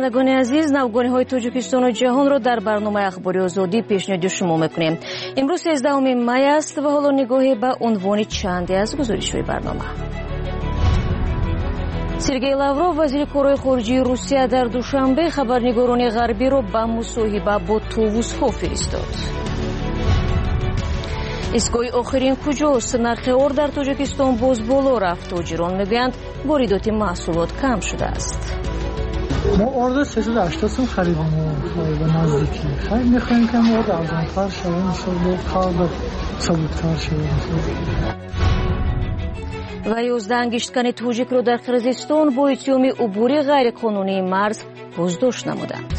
шунавандагони азиз, навгониҳои Тоҷикистону ҷаҳонро дар барномаи ахбори озодӣ пешниҳоди шумо мекунем. имрӯз 13 май аст ва ҳоло нигоҳе ба унвони чанде аз гузоришҳои барнома. Сергей Лавров, вазири корҳои хориҷии Русия, дар душанбе хабарнигорони ғарбиро ба мусоҳиба бо товусҳо фиристод. истгоҳи охирин куҷост? Нархи ор дар Тоҷикистон боз боло рафт. тоҷирон мегӯянд воридоти маҳсулот кам шудааст. ما ارز 380 سوم خریدیم و نزدیکی خیلی میخوایم که ارز ارزان‌تر شه انشالله کار سبک‌تر شه. و 11 ангишткани тоҷикро дар Қирғизистон бо иттиҳоми убури ғайриқонунии марз боздошт намуданд.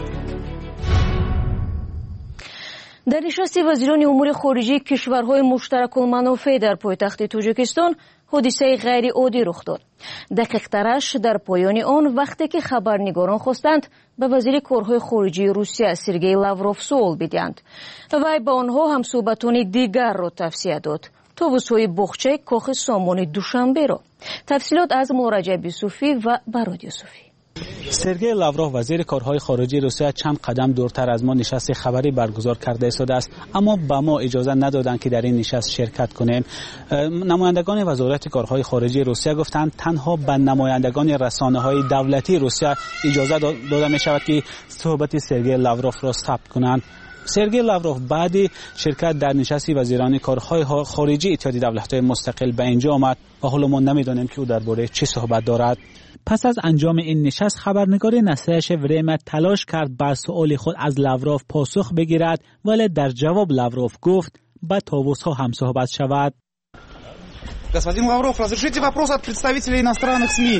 дар нишасти вазирони умури хориҷии кишварҳои муштаракулманофеъ дар пойтахти Тоҷикистон ҳодисаи ғайриоддӣ рух дод. дақиқтараш дар поёни он вақте ки хабарнигорон хостанд ба вазири корҳои хориҷии Русия Сергей Лавров суол бидиҳанд. вай ба онҳо ҳамсӯҳбатони дигарро тавсия дод. товусҳои боғчаи кохи сомони Душанберо. тафсилот аз Мулораҷаб Юсуфӣ ва Барод Юсуфӣ. سرگئی لاوروف وزیر کارهای خارجی روسیه چند قدم دورتر از ما نشست خبری برگزار کرده ایستاده است، اما به ما اجازه ندادند که در این نشست شرکت کنیم. نمایندگان وزارت کارهای خارجی روسیه گفتند تنها به نمایندگان رسانه‌های دولتی روسیه اجازه داده می شود که صحبت سرگئی لاوروف را ثبت کنند. سرگئی لاوروف بعد شرکت در نشست وزیران کارهای خارجی اتحادیه دولت‌های مستقل به اینجا آمد و حالا ما نمی‌دانیم که او درباره چه صحبت دارد. پس از انجام این نشست خبرنگار نسایش وریم تلاش کرد بر سؤال خود از لاوروف پاسخ بگیرد، ولی در جواب لاوروف گفت با طاووس‌ها هم صحبت شود. Господин Лавров, разрешите вопрос от представителей иностранных СМИ.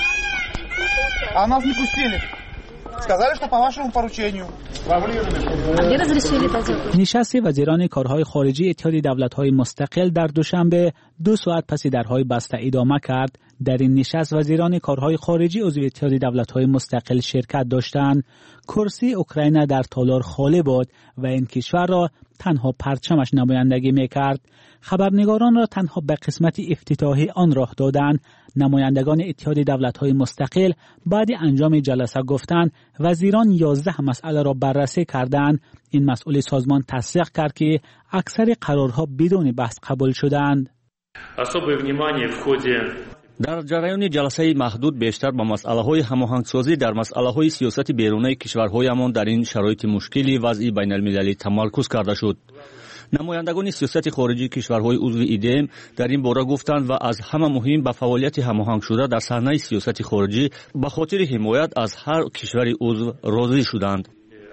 А нас не пустили. Сказали, что по вашему поручению. نشست وزیران کارهای خارجی اتحادیه دولت‌های مستقل در دوشنبه 2 ساعت پس درهای بسته ادامه کرد. در این نشست وزیران کارهای خارجی عضو اتحادیه دولت‌های مستقل شرکت داشتند. کرسی اوکراین در تالار خالی بود و این کشور را تنها پرچمش نمایندگی می‌کرد. خبرنگاران را تنها به قسمت افتتاحی آن راه دادند. نمایندگان اتحادیه دولت‌های مستقل بعد انجام جلسه گفتند وزیران 11 مسئله را بررسی کردند. این مسئول سازمان تصدیق کرد که اکثر قرارها بدون بحث قبول شدند. در جریان جلسه محدود بیشتر با مسئله‌های هماهنگسازی در مسئله‌های سیاست بیرونی کشورهایمان در این شرایط مشکلی وضعی بین‌المللی تمرکز کرده شد. نمایندگان سیاست خارجی کشورهای عضو ایدم در این باره گفتند و از همه مهم به فعالیت هماهنگ شده در صحنه سیاست خارجی به خاطر حمایت از هر کشور عضو راضی شدند.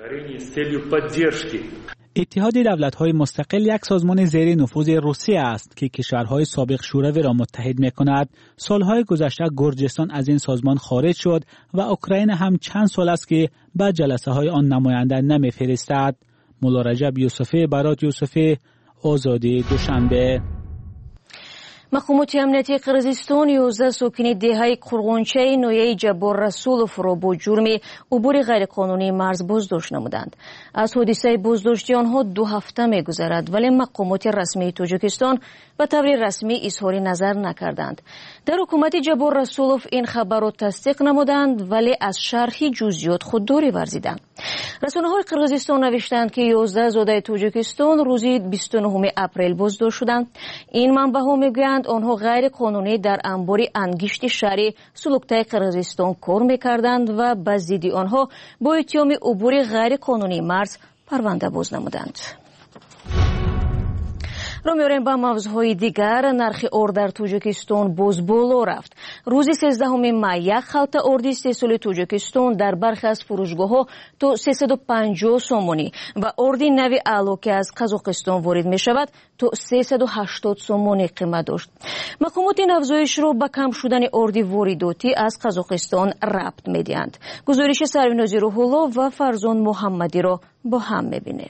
اتحادیه دولت‌های مستقل یک سازمان زیر نفوذ روسیه است که کشورهای سابق شوروی را متحد می‌کند. سالهای گذشته گرجستان از این سازمان خارج شد و اوکراین هم چند سال است که به جلسه‌های آن نماینده نمی‌فرستد. مولارجب یوسفی، براد یوسفی، آزادی دوشنبه. мақомоти амнияти Қирғизистон 11 сокини деҳаи Қурғончаи ноҳияи Ҷаббор Расуловро бо ҷурми убури ғайриқонунии марз боздошт намуданд. аз ҳодисаи боздоштии онҳо 2 ҳафта мегузарад, вале мақомоти расмии Тоҷикистон ба таври расмӣ изҳори назар накарданд. дар ҳукумати Ҷаббор Расулов ин хабарро тасдиқ намуданд, вале аз шарҳи ҷузъиёт худдорӣ варзиданд. расонаҳои Қирғизистон навиштанд ки 11 зодаи Тоҷикистон рӯзи 29 апрел боздошт шуданд. ин манбаъҳо мегӯянд онҳо ғайриқонунӣ дар анбори ангишти шаҳри Сулуктаи Қирғизистон кор мекарданд ва ба зидди онҳо бо иттиҳоми убури ғайриқонунии марз парванда боз намуданд. رو می‌آوریم با موضوعهای دیگر. نرخ ار در توجیکستان باز بالا رفت. روز 13 مای یک خلطه ارد استحصال توجیکستان در برخی از فروشگاه‌ها تا 350 سومونی و ارد نوی اعلا که از قزاقستان وارد می‌شود تا 380 سومونی قیمت داشت. مقامات این افزایش را به کم شدن ارد وارداتی از قزاقستان ربط می‌دهند. گزارش سرینازی روح‌الله و فرزان محمدی را با هم می‌بینیم.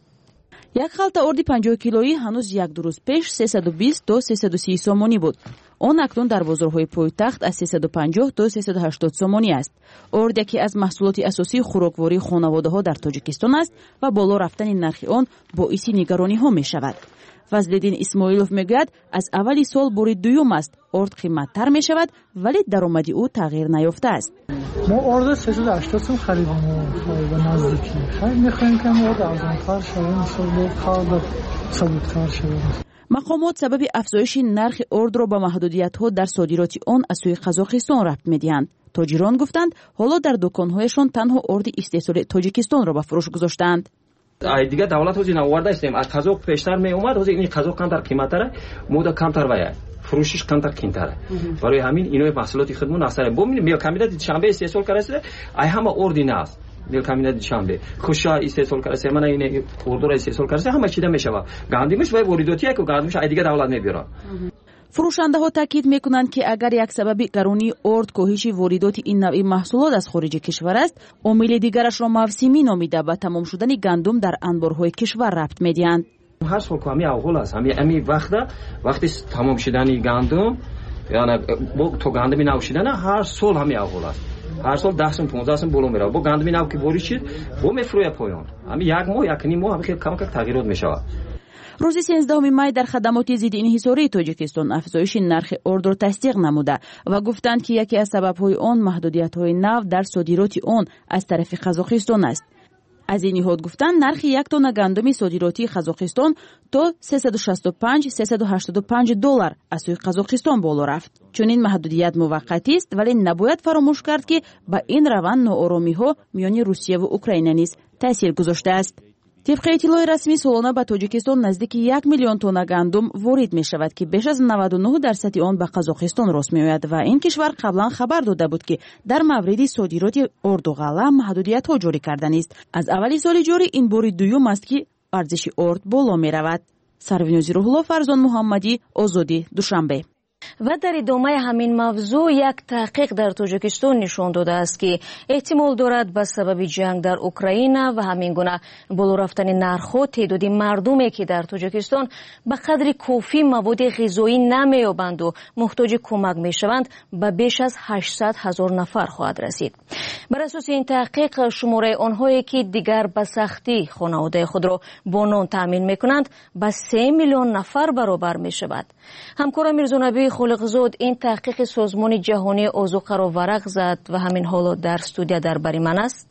یک خلطه ارد 50 کیلویی هنوز یک دو روز پیش 320 تا 330 سومونی بود. آن اکنون در بازارهای پایتخت از 350 تا 380 سومانی است. ارد یکی از محصولات اساسی خوراکواری خانواده‌ها در تاجیکستان است و بالا رفتن نرخ آن باعث نگرانی‌ها می‌شود. فضلالدین اسماعیلوف میگوید از اولی سال بار دوم است ارد قیمت‌تر می‌شود ولی درآمد او تغییر نیافته است. ما ارد 380 خریدیم و نزدیکی خیلی می‌خوایم که ارد ارزان‌تر شه انشالله کار ثابت‌تر شه. مقامات سبب افزایش نرخ ارد را به محدودیت‌ها در صادرات آن از سوی قزاقستان ربط می‌دهند. تاجران گفتند حالا در دکان‌هایشان تنها ارد استحصال تاجیکستان را به فروش گذاشتند. دیگه دولت حاضر نوارده استیم از قزاق پیشتر می اومد حاضر این قزاق کمتر قیمت‌تره مودا کمتر وای فروشش کمتر قیمتره برای همین اینو محصولات خودمون اثر ببینید میو کمیت شنبه استحصال کرده ای همه اردی ناست میو کمیت شنبه خوشا استحصال کرده من این اردو را استحصال کرده همه چیده میشه گاندیمش وای وارداتیه که گاندیمش دیگه دولت نمیبره. فروشنده ها تاکید میکنند که اگر یک سبب گرانی ارد کاهش واردات این نوع محصولات از خارج کشور است، عامل دیگرش را موسمی نامیده به تمام شدن گندم در انبارهای کشور ربط میدهند. هر سال که همین اول است همین وقتی تمام شدن گندم یعنی تو گندمی نو شدن هر سال همین اول است. هر سال 10 سوم 15 سوم بالا میره. با گندمی نو که وارد شد با میفروє پایان. همین یک ماه یک نیم ماه خیلی کم تغییرات میشود. روز 13 می در خدمات ضد انحصاری تاجیکستان افزایش نرخ ارد را تصدیق نموده و گفتند که یکی از سبب‌های آن محدودیت‌های نو در صادرات آن از طرف قزاقستان است. از این نهاد گفتند نرخ یک تن گندم صادراتی قزاقستان تا 365-385 دلار از سوی قزاقستان بالا رفت. چون این محدودیت موقتی است ولی نباید فراموش کرد که با این روند ناآرامی‌ها میان روسیه و اوکراین نیز تاثیر گذاشته است. طبق اطلاع رسمی سالانه به تاجیکستان نزدیک 1 میلیون تن گندم وارد می شود که بیش از 99% آن به قزاقستان راست می آید و این کشور قبلا خبر داده بود که در مورد صادرات ارد و غله محدودیت ها جاری کردن است. از اولی سال جاری این بار دوم است که ارزش ارد بالا می رود. سروینوزی روح‌الله، فرزان محمدی، آزادی، دوشنبه. و در ادامه همین موضوع یک تحقیق در تاجیکستان نشان داده است که احتمال دارد به سبب جنگ در اوکراین و همین گونه بالا رفتن نرخ‌ها تعداد مردمی که در تاجیکستان به قدر کافی مواد غذایی نمی‌یابند و محتاج کمک می‌شوند به بیش از 800,000 نفر خواهد رسید. بر اساس این تحقیق شماره آنهایی که دیگر به سختی خانواده خود را با نان تامین می‌کنند به 3 میلیون نفر برابر می‌شود. همکارم میرزانبی خالقزاد این تحقیق سازمان جهانی آذوقه را ورق زد و همین حالا در استودیو در بر من است.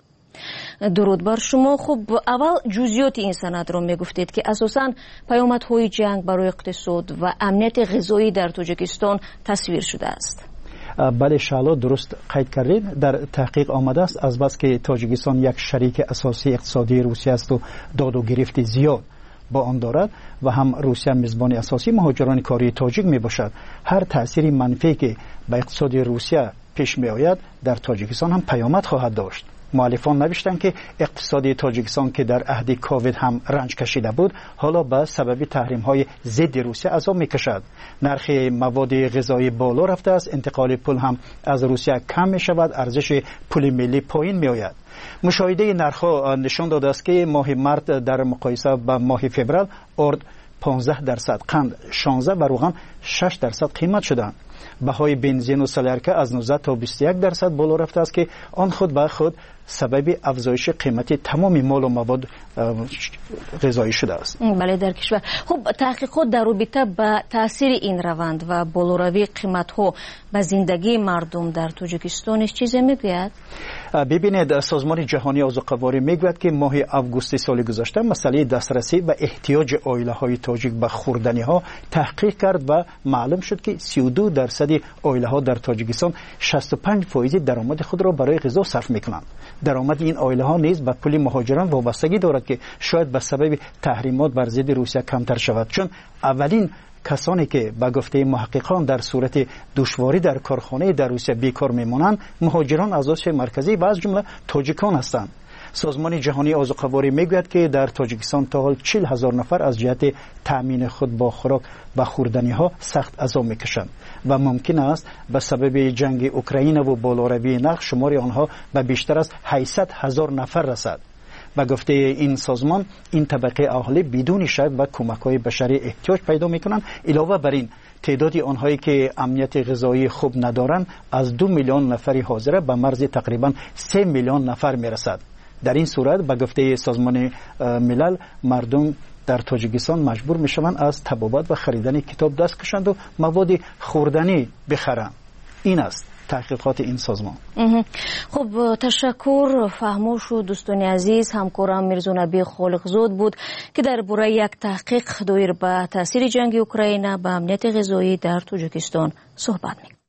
درود بر شما. خب اول جزئیات این سند را میگفتید که اساساً پیامدهای جنگ برای اقتصاد و امنیت غذایی در تاجیکستان تصویر شده است. بله شالا درست قید کردید. در تحقیق آمده است از بس که تاجیکستان یک شریک اساسی اقتصادی روسیه است و داد و گرفت زیاد با آن دارد و هم روسیه میزبان اساسی مهاجران کاری تاجیک می باشد. هر تأثیر منفی که به اقتصاد روسیه پیش می آید در تاجیکستان هم پیامد خواهد داشت. مؤلفان نوشتند که اقتصاد تاجیکستان که در عهد کووید هم رنج کشیده بود حالا به سبب تحریم های ضد روسیه عذاب می کشد. نرخ مواد غذایی بالا رفته است، انتقال پول هم از روسیه کم می شود، ارزش پول ملی پایین می آید. مشاهده نرخ‌ها نشان داده است که ماه مارس در مقایسه با ماه فوریه ارد 15% قند 16 و روغن 6% قیمت شدند. بهای بنزین و سالارکه از 19 تا 21% بالا رفته است که آن خود به خود سبب افزایش قیمت تمام مال و مواد غذایی شده است. بله در کشور. خب تحقیقات در رابطه با تاثیر این روند و بالاروی قیمت‌ها به زندگی مردم در تاجیکستان چیزی میگوید؟ ببینید سازمان جهانی آذوقه‌واری میگوید که ماه آگوست سال گذشته مسئله دسترسی و احتیاج عائله‌های تاجیک به خوردنی‌ها تحقیق کرد و معلوم شد که 32% عائله‌ها در تاجیکستان 65% درآمد خود را برای غذا صرف می‌کنند. درآمد این عائله‌ها نیز به پول مهاجران وابستگی دارد که شاید به سبب تحریمات بر ضد روسیه کمتر شود، چون اولین کسانی که به گفته محققان در صورت دشواری در کارخانه در روسیه بیکار میمونند مهاجران از آسیا مرکزی و از جمله تاجیکان هستند. سازمان جهانی آذوقه‌واری میگوید که در تاجیکستان تا حال 40,000 نفر از جهت تأمین خود با خوراک و خوردنی‌ها سخت عذاب میکشند و ممکن است به سبب جنگ اوکراین و بالاروی نرخ شمار آنها به بیشتر از 800,000 نفر رسد. به گفته این سازمان این طبقه اهالی بدون شک و کمک‌های بشری احتیاج پیدا می‌کنند. علاوه بر این تعداد آنهایی که امنیت غذایی خوب ندارند از 2 میلیون نفری حاضره به مرز تقریبا 3 میلیون نفر میرسد. در این صورت به گفته سازمان ملل مردم در تاجیکستان مجبور میشوند از طبابت و خریدن کتاب دست کشند و مواد خوردنی بخرند. این است تحقیقات این سازمان. خب تشکر. فهموش و دوستان عزیز، همکارم میرزا نبی خالقزاد بود که درباره یک تحقیق دایر به تاثیر جنگ اوکراین به امنیت غذایی در تاجیکستان صحبت می‌کرد.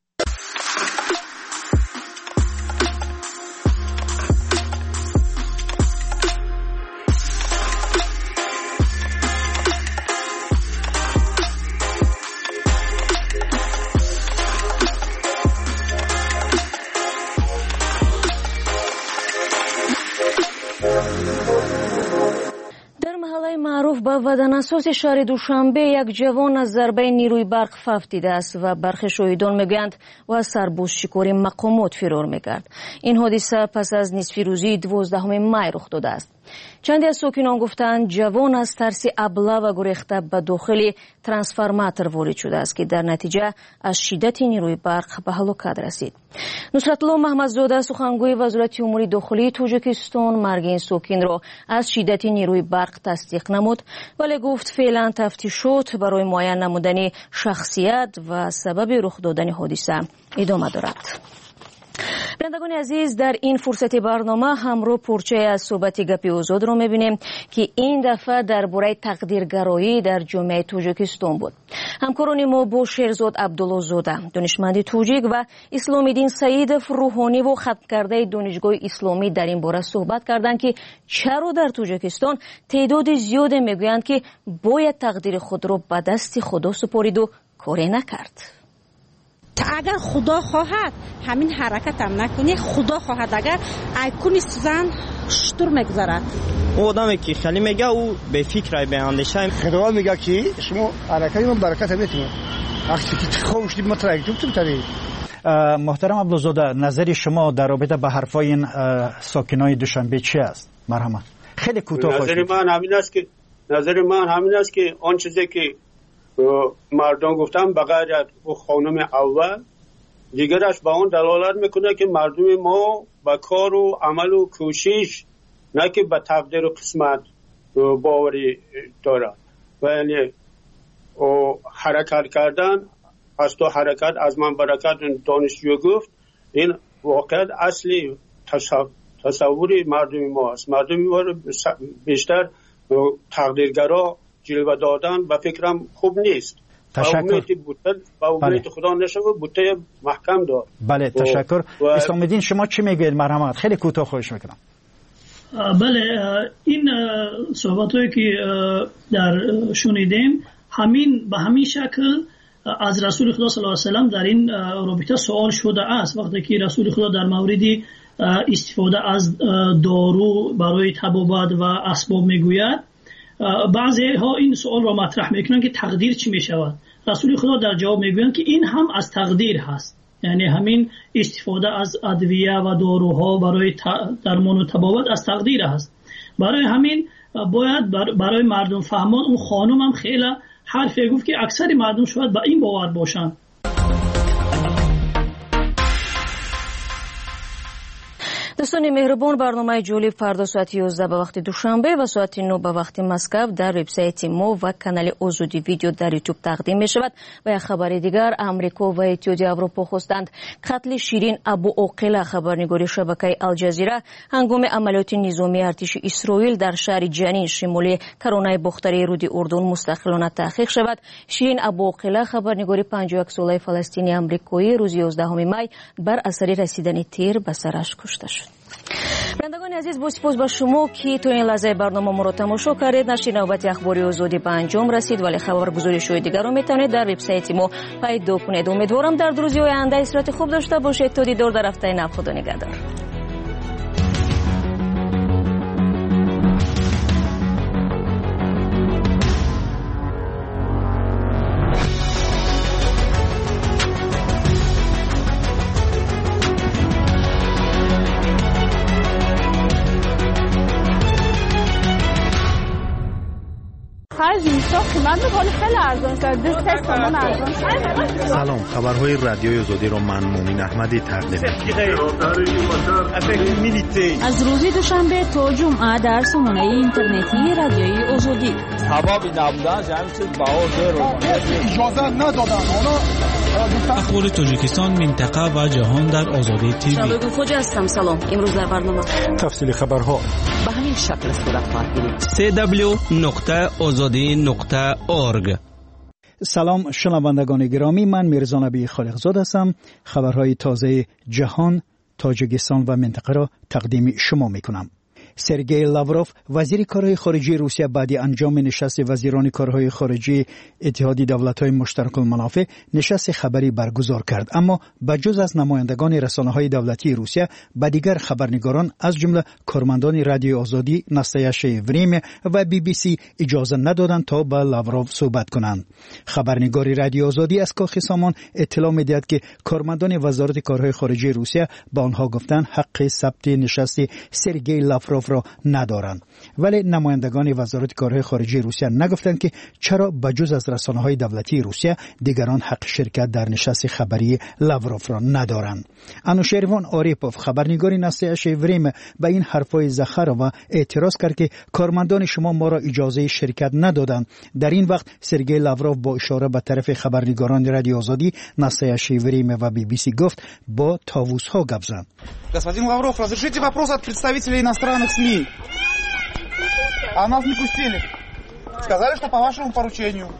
معروف به ودناساز شهر دوشنبه یک جوان از ضربه نیروی برق فوت دیده است و برخی شاهدان میگویند و از سربازشکاری مقامات فرار میکرد. این حادثه پس از نصف روزی 12 می رخ داده است. چندی از ساکنان گفتند جوان از ترس ابله و گریخته به داخل ترانسفورماتور وارد شده است که در نتیجه از شدت نیروی برق به هلاکت رسید. نصرت الله محمدزاده سخنگوی وزارت امور داخلی تاجیکستان مرگ این ساکن را از شدت نیروی برق تصدیق نمود، ولی گفت فعلا تفتیشات برای معاین نمودن شخصیت و سبب رخ دادن حادثه ادامه دارد. بینندگان عزیز، در این فرصت برنامه همراه پرچه از صحبت گپی آزاد را میبینیم که این دفعه درباره تقدیرگرایی در جامعه تاجیکستان بود. همکاران ما با شیرزاد عبدالله زاده دانشمند تاجیک و اسلام الدین سعید روحانی و ختم کرده دانشگاه اسلامی در این باره صحبت کردند که چرا در تاجیکستان تعداد زیاد میگویند که باید تقدیر خود را به دست خدا سپارید و کاری نکرد. اگر خدا خواهد همین حرکت هم نکنی، خدا خواهد اگر ایکون سوزن شطور میگذارد. او آدمی که خیلی میگه او به فکر به اندیشه خدا میگه که شما حرکت من برکت میتونید عکسی که خوش دید مترک تو تری. محترم عبدالزاده، نظر شما در رابطه به حرفای این ساکنای دوشنبه چی است؟ مرحمت خیلی کوتاه. نظر من همین است که آن چیزی که مردم گفتن بغیر از خانم اول دیگرش با اون دلالت میکنه که مردم ما با کار و عمل و کوشش نه که به تقدیر و قسمت باوری دارن و یعنی حرکت کردن از تو حرکت از من برکت دانشجو گفت این واقعا اصلی تصوری مردم ما است. مردم ما بیشتر تقدیرگرا جلوه دادن و فکرم خوب نیست. تشکر. با امید خدا نشه بوته محکم دار. بله تشکر. اسلام الدین شما چی میگید؟ مرحمت خیلی کوتاه خواهش میکنم. بله این صحبتایی که در شنیدیم همین به همین شکل از رسول خدا صلی الله علیه و سلم در این رابطه سوال شده است. وقتی که رسول خدا در مورد استفاده از دارو برای طبابت و اسباب میگوید، بعضی ها این سوال را مطرح میکنن که تقدیر چی میشود؟ رسول خدا در جواب میگویند که این هم از تقدیر هست، یعنی همین استفاده از ادویه و داروها برای درمان و طبابت از تقدیر هست. برای همین باید برای مردم فهمان. اون خانم هم خیلی حرفی گفت که اکثر مردم شاید با این باور باشند. دوستان مهربان، برنامه جالب فردا ساعت 11 به وقت دوشنبه و ساعت 9 به وقت مسکو در وبسایت ما و کانال آزادی ویدیو در یوتیوب تقدیم می شود. و یک خبر دیگر، امریکا و اتحادیه اروپا خواستند قتل شیرین ابو عاقله خبرنگار شبکه الجزیره هنگام عملیات نظامی ارتش اسرائیل در شهر جنین شمالی کرانه باختری رود اردن مستقلانه تحقیق شود. شیرین ابو عاقله خبرنگار 51 ساله فلسطینی آمریکایی روز 11 می بر اثر رسیدن تیر به سرش کشته شد. بینندگان عزیز، با سپاس به شما که تو این لحظه برنامه ما را تماشا کردید. نشر نوبت اخباری آزادی به انجام رسید، ولی خبرگزاری شوی دیگر را میتونید در وبسایت ما پیدا کنید. امیدوارم در روزهای آینده استراحت خوب داشته باشید. تا دیدار در هفته نو. خدا نگهدار. هر تا قیمت ولی خیلی ارزان شد. 2 تومان ارزان شد. سلام، خبرهای رادیوی آزادی رو من مومین احمدی تقدیم می‌کنم. از روز دوشنبه تا جمعه در سامانه اینترنتی رادیوی آزادی. اجازه ندادن. اخبار تاجیکستان، منطقه و جهان در آزادی تیوی. شبکه خوج هستم. سلام. امروز در برنامه تفصیل خبرها به همین شکل صورت خواهد گرفت. www.azadi.org. سلام شنوندگان گرامی، من میرزا نبی خالقزاد هستم. خبرهای تازه جهان، تاجیکستان و منطقه را تقدیم شما میکنم. سرگئی لاوروف وزیر کارهای خارجی روسیه بعد انجام نشست وزیران کارهای خارجی اتحادیه دولت‌های مشترک المنافع نشست خبری برگزار کرد، اما بجز از نمایندگان رسانه‌های دولتی روسیه به دیگر خبرنگاران از جمله کارمندان رادیو آزادی، ناستایشه وریم و BBC اجازه ندادند تا با لاوروف صحبت کنند. خبرنگار رادیو آزادی از کاخ سامان اطلاع می‌دهد که کارمندان وزارت کارهای خارجی روسیه با آنها گفتند حق ثبت نشست سرگئی لاوروف را ندارند، ولی نمایندگان وزارت کارهای خارجی روسیه نگفتند که چرا بجز از رسانه‌های دولتی روسیه دیگران حق شرکت در نشست خبری لاوروف را ندارند. انوشیروان آریپوف خبرنگار ناستایش وریم به این حرفای زخروا اعتراض کرد که کارمندان شما ما را اجازه شرکت ندادند. در این وقت سرگئی لاوروف با اشاره به طرف خبرنگاران رادیو آزادی، ناستایش وریم و BBC گفت با طاووس‌ها گپ زد. Господин Лавров, разрешите вопрос от представителей иностранных СМИ. А нас не пустили. Сказали, что по вашему поручению.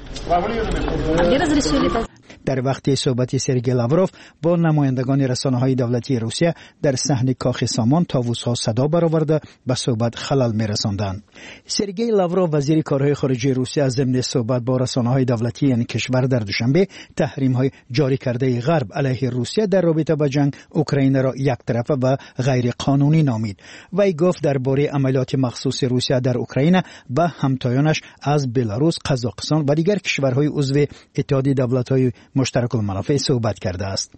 در وقتی صحبت سرگئی لاوروف با نمایندگان رسانه‌های دولتی روسیه در صحن کاخ سامان، طاووس‌ها صدا برآورده به صحبت خلل می‌رساندند. سرگئی لاوروف وزیر کارهای خارجی روسیه از ضمن صحبت با رسانه‌های دولتی این کشور در دوشنبه تحریم‌های جاری کرده غرب علیه روسیه در رابطه با جنگ اوکراین را یک طرفه و غیر قانونی نامید. وی گفت درباره عملیات مخصوص روسیه در اوکراین با همتایانش از بلاروس، قزاقستان و دیگر کشورهای عضو اتحادیه دولت‌های مشترک المنافع صحبت کرده است.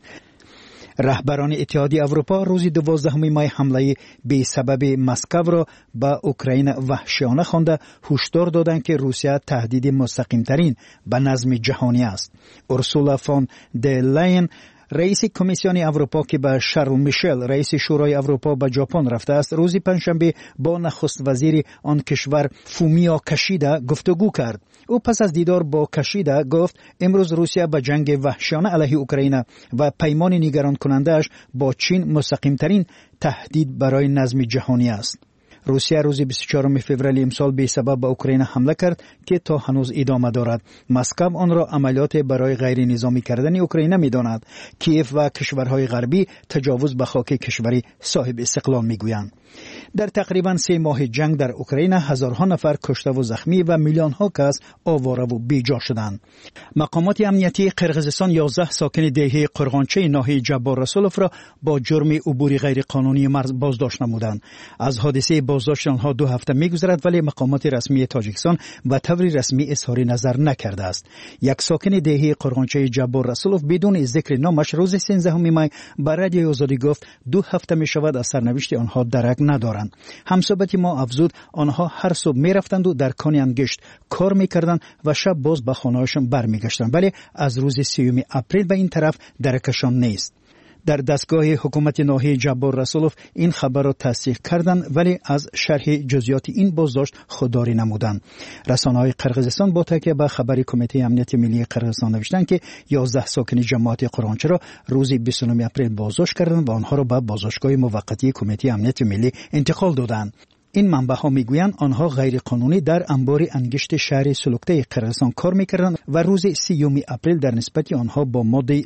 رهبران اتحادیه اروپا روز 12 مای حمله بی سبب مسکو را به اوکراین وحشیانه خوانده هشدار دادند که روسیه تهدید مستقیم ترین به نظم جهانی است. اورسولا فون در لاین رئیس کمیسیون اروپا که با شارل میشل رئیس شورای اروپا به ژاپن رفته است، روز پنجشنبه با نخست وزیر آن کشور فومیو کشیدا گفتگو کرد. او پس از دیدار با کشیدا گفت امروز روسیه به جنگ وحشیانه علیه اوکراین و پیمان نگران کننده‌اش با چین مستقیم ترین تهدید برای نظم جهانی است. روسیه روز 24 فوریه امسال به سبب به اوکراین حمله کرد که تا هنوز ادامه دارد. مسکو آن را عملیات برای غیر نظامی کردن اوکراین می‌داند. کیف و کشورهای غربی تجاوز به خاک کشوری صاحب استقلال می‌گویند. در تقریبا 3 ماه جنگ در اوکراین هزارها نفر کشته و زخمی و میلیون‌ها کس آواره و بیجا شدند. مقامات امنیتی قرقیزستان 11 ساکن دهه قرغانچه ناحیه جبار رسولوف را با جرم عبور غیر قانونی مرز بازداشت نمودند. از حادثه بازداشت آنها 2 هفته می‌گذرد، ولی مقامات رسمی تاجیکستان به طور رسمی اظهار نظر نکرده است. یک ساکن دهه قرغانچه جبار رسولوف بدون ذکر نامش روز 13 مای به رادیو آزادی گفت 2 هفته می‌شود از سرنوشت آنها درک ندارند. همصحبت ما افزود آنها هر صبح می‌رفتند و در کان انگشت کار می‌کردند و شب باز به خانه‌هاشان برمیگشتند، ولی از روز 30 اپریل به این طرف درکشان نیست. در دستگاه حکومت ناحیه جبار رسولوف این خبر را تصدیق کردند، ولی از شرح جزئیات این بازداشت خودداری نمودند. رسانه‌های قرقیزستان با تکیه به خبر کمیته امنیت ملی قرقیزستان نوشتند که 11 ساکن جماعت قرغانچه را روز 29 اپریل بازداشت کردند و آنها را به بازداشتگاه موقتی کمیته امنیت ملی انتقال دادند. این منبع‌ها میگویند آنها غیر قانونی در انبار انگشت شهر سلوکته قرقیزستان کار میکردند و روز 30 اپریل در نسبت آنها با ماده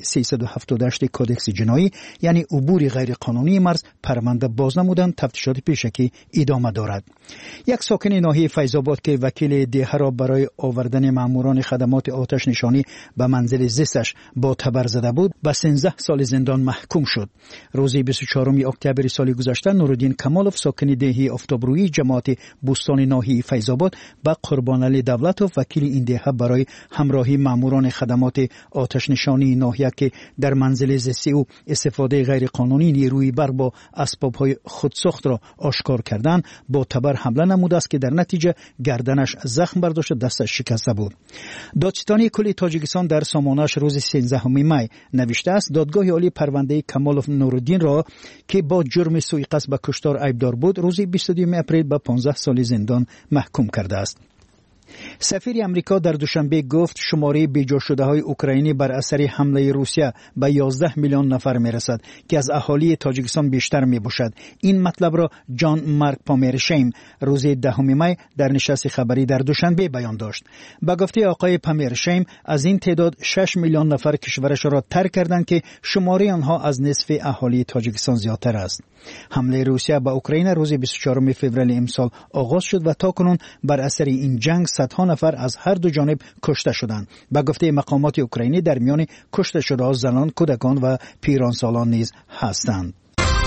378 کدکس جنایی یعنی عبور غیر قانونی مرز پرونده باز نمودند. تفتیشات پیشکی ادامه دارد. یک ساکن ناحیه فیض‌آباد که وکیل دهه را برای آوردن ماموران خدمات آتش نشانی به منزل زیستش با تبر زده بود به 13 سال زندان محکوم شد. روز 24 اکتبر سال گذشته نورالدین کمالوف ساکن دهه آفتابروی نیروی جماعت بوستان ناحیه فیض‌آباد به قربانعلی دولتوف وکیل این دهه برای همراهی ماموران خدمات آتش نشانی ناحیه که در منزل زیستی او استفاده غیر قانونی نیروی برق با اسباب‌های خودساخت را آشکار کردند با تبر حمله نموده است که در نتیجه گردنش زخم برداشت و دستش شکسته بود. دادستانی کل تاجیکستان در سامانه‌اش روز 13 می نوشته است دادگاه عالی پرونده کمالوف نورالدین را که با جرم سوءقصد به کشتار ایبدار بود روز 22 اپریل به 15 سال زندان محکوم کرده است. سفیر امریکا در دوشنبه گفت شماره بیجا شده های اوکراینی بر اثر حمله روسیه به 11 میلیون نفر می رسد که از اهالی تاجیکستان بیشتر می باشد. این مطلب را جان مارک پامیرشیم روز 10 می در نشست خبری در دوشنبه بیان داشت. به گفته آقای پامیرشیم از این تعداد 6 میلیون نفر کشورش را ترک کردند که شماره آنها از نصف اهالی تاجیکستان زیادتر است. حمله روسیه به اوکراین روز 24 فوریه امسال آغاز شد و تاکنون بر اثر این جنگ صدها نفر از هر دو جانب کشته شدند. به گفته مقامات اوکراینی در میان کشته شده زنان، کودکان و پیرانسالان نیز هستند.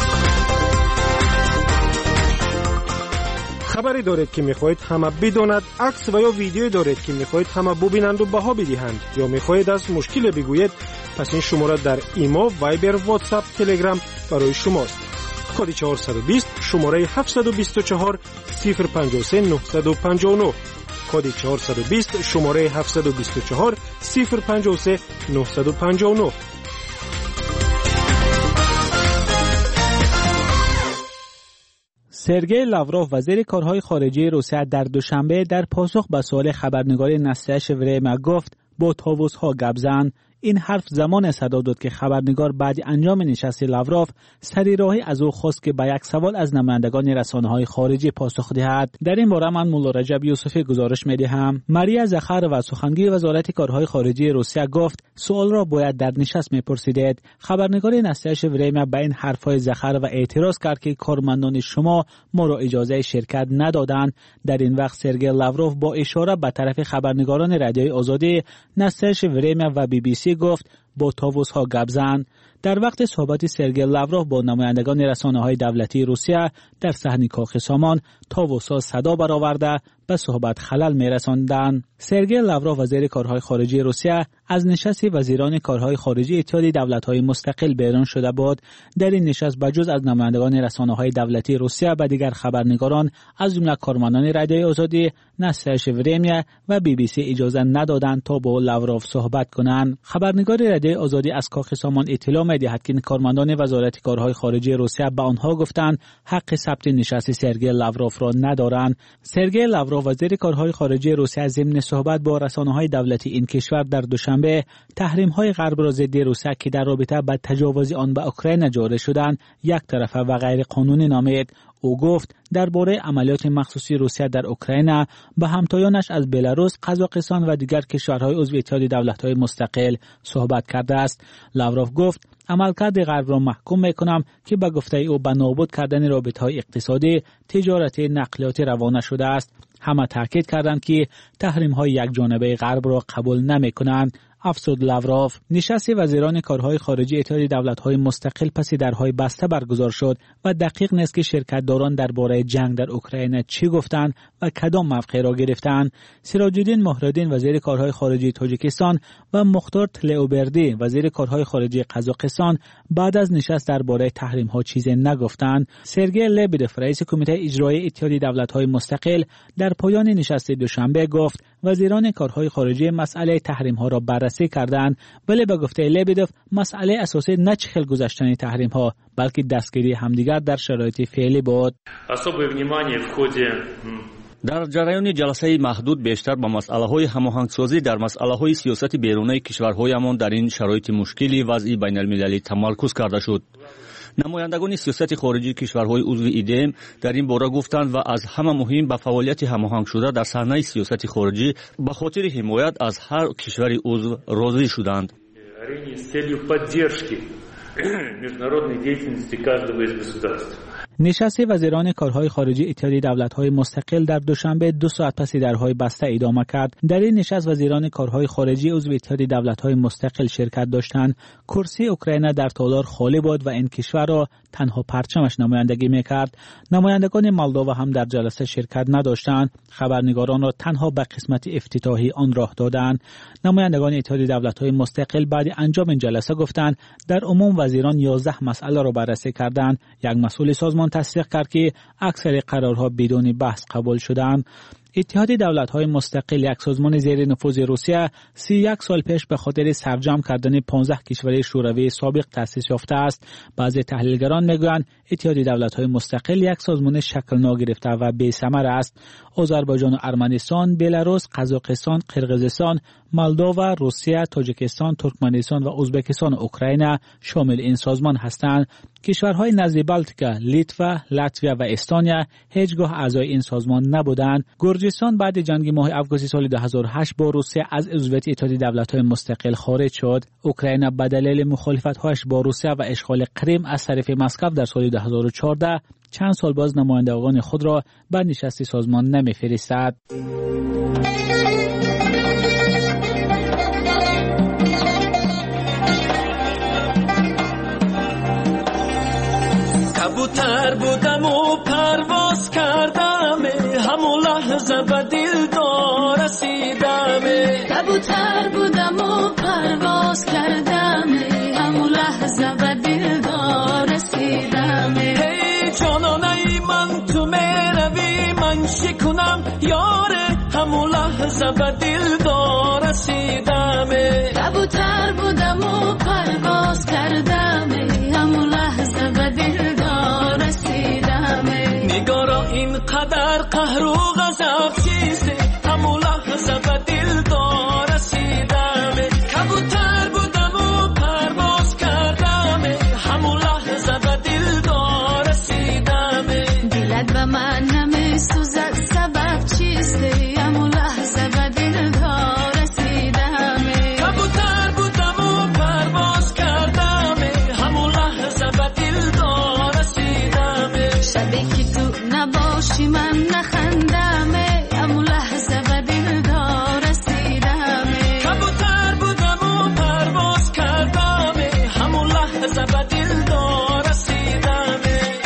خبری دارید که میخواهید همه بداند، عکس و یا ویدیو دارید که میخواهید همه ببینند و بها بدهند یا میخواهید از مشکل بگویید، پس این شماره در ایما، وایبر، واتساپ، تلگرام برای شماست. کد 420 شماره 724 053 959 کد 420 شماره 724 053 959. سرگئی لاوروف وزیر کارهای خارجه روسیه در دوشنبه در پاسخ به سوال خبرنگار ناستیا شوریما گفت با طاووس‌ها گپ زن. این حرف زمان صدا داد که خبرنگار بعد انجام نشست لاوروف سریراهی از او خواست که به یک سوال از نمایندگان رسانه‌های خارجی پاسخ دهد. در این باره من مولا رجب یوسفی گزارش می‌دهم. ماریا زخر و سخنگوی وزارت کارهای خارجه روسیه گفت سوال را باید در نشست می‌پرسیدید. خبرنگار ناستیا شوریما به این حرف‌های زخر و اعتراض کرد که کارمندان شما ما را اجازه شرکت ندادند. در این وقت سرگئی لاوروف با اشاره به طرف خبرنگاران رادیوی آزادی ناستیا شوریما و BBC گفت با طاووس‌ها گپ زن. در وقت صحبت سرگئی لاوروف با نمایندگان رسانه‌های دولتی روسیه در صحن کاخ سامان طاووس‌ها صدا برآورده به صحبت خلل می‌رساندند. سرگئی لاوروف وزیر کارهای خارجه روسیه از نشست وزیران کارهای خارجه اتحاد دولت‌های مستقل بیرون شده بود. در این نشست بجز از نمایندگان رسانه‌های دولتی روسیه و دیگر خبرنگاران از جمله کارمندان رادیوی آزادی ناستیا شوریما و BBC اجازه ندادند تا با لاوروف صحبت کنند. خبرنگار رادیوی آزادی از کاخ سامان اطلاع می‌دهد که کارمندان وزارت کارهای خارجه روسیه به آنها گفتند حق ثبت نشست سرگئی لاوروف را ندارند. سرگئی لاوروف وزیر کارهای خارجه روسیه ضمن صحبت با رسانه‌های دولتی این کشور در دوشنبه تحریم‌های غرب را ضد روسیه که در رابطه با تجاوز آن به اوکراین جاری شدند یک طرفه و غیر قانونی نامید. او گفت درباره عملیات مخصوصی روسیه در اوکراین به همتایانش از بلاروس، قزاقستان و دیگر کشورهای عضو اتحاد دولت‌های مستقل صحبت کرده است. لاوروف گفت عملکرد غرب را محکوم می‌کنم که به گفته او به نابود کردن رابطه‌های اقتصادی، تجارتی، نقلیاتی روانه شده است. همه تاکید کردند که تحریم‌های یکجانبه غرب را قبول نمی‌کنند. افسود لاوروف. نشست وزیران کارهای خارجه اتحاد دولت‌های مستقل پس درهای بسته برگزار شد و دقیق نیست که شرکت‌داران درباره جنگ در اوکراین چی گفتند و کدام موقع را گرفتند. سراج‌الدین مهرالدین وزیر کارهای خارجه تاجیکستان و مختار تلئوبردی وزیر کارهای خارجه قزاقستان بعد از نشست درباره تحریم‌ها چیزی نگفتند. سرگئی لبدف رئیس کمیته اجرایی اتحاد دولت‌های مستقل در پایان نشست دوشنبه گفت وزیران کارهای خارجه مسئله تحریم‌ها را بررسی کردند، ولی به گفته لبدف مسئله اساسی نه چخل گذشتن تحریم‌ها بلکه دستگیری همدیگر در شرایط فعلی بود. در جریان جلسه محدود بیشتر با مسئله‌های هماهنگسازی در مسئله‌های سیاست بیرونی کشورهایمان در این شرایط مشکلی وضعی بین‌المللی تمرکز کرده شد. نمایندگان سیاست خارجی کشورهای عضو ایدم در این باره گفتند و از همه مهم به فعالیت هماهنگ شده در صحنه سیاست خارجی به خاطر حمایت از هر کشور عضو راضی شدند. نشست وزیران کارهای خارجی اتحادیه دولت‌های مستقل در دوشنبه 2 ساعت پس درهای بسته ادامه کرد. در این نشست وزیران کارهای خارجی عضو اتحادیه دولت‌های مستقل شرکت داشتند. کرسی اوکراین در تالار خالی بود و این کشور را تنها پرچمش نمایندگی می‌کرد. نمایندگان مولداوا هم در جلسه شرکت نداشتند. خبرنگاران را تنها به قسمت افتتاحی آن راه دادند. نمایندگان اتحادیه دولت‌های مستقل بعد انجام این جلسه گفتند در عموم وزیران 11 مسئله را بررسی کردند. یک مسئول سازمان تصدیق کرد که اکثر قرارها بدون بحث قبول شدند. اتحادیه دولت‌های مستقل یک سازمان زیر نفوذ روسیه 31 سال پیش به خاطر سرجم کردن 15 کشور شوروی سابق تأسیس یافته است. بعضی تحلیلگران میگویند اتحادیه دولت‌های مستقل یک سازمان شکل ناگرفته و بی‌ثمر است. آذربایجان و ارمنستان، بلاروس، قزاقستان، قرقیزستان، مولداوا، روسیه، تاجیکستان، ترکمنستان و ازبکستان و اوکراین شامل این سازمان هستند. کشورهای نزد بالتیکا، لیتوا، لاتویا و استونیا هیچگاه اعضای این سازمان نبودند. گرجستان بعد جنگ ماه آگوست سال 2008 با روسیه از عضویت اتحادیه دولت‌های مستقل خارج شد. اوکراین به دلیل مخالفت‌هایش با روسیه و اشغال کریم از طرف مسکو در سال 2014 چند سال باز نمایندگان خود را به نشست سازمان نمی‌فرستد. کبوتر بودم و پرواز کردم، همون لحظه به دلدار رسیدم. کبوتر بودم و پرواز کردم، همون لحظه به دلدار رسیدم. هی جانانه من تو میروی من شکنم یاره، همون لحظه به دلدار رسیدم. کبوتر بودم و پرواز کردم، همون لحظه به دلدار رسیدم. نگارا اینقدر قهر و غضب چیزه، همون لحظه به دلدار رسیدم. کبوتر بودم و پرواز کردم، همون لحظه به دلدار رسیدم. دلت به من نمیسوزد سبب چیسته، همون لحظه به دلدار رسیدم. کبوتر بودم و پرواز کردم، همون لحظه به دلدار رسیدم. شبی که تو نباشی من نخندم، همون لحظه به دلدار رسیدم. کبوتر بودم و پرواز کردم، همون لحظه به دلدار رسیدم.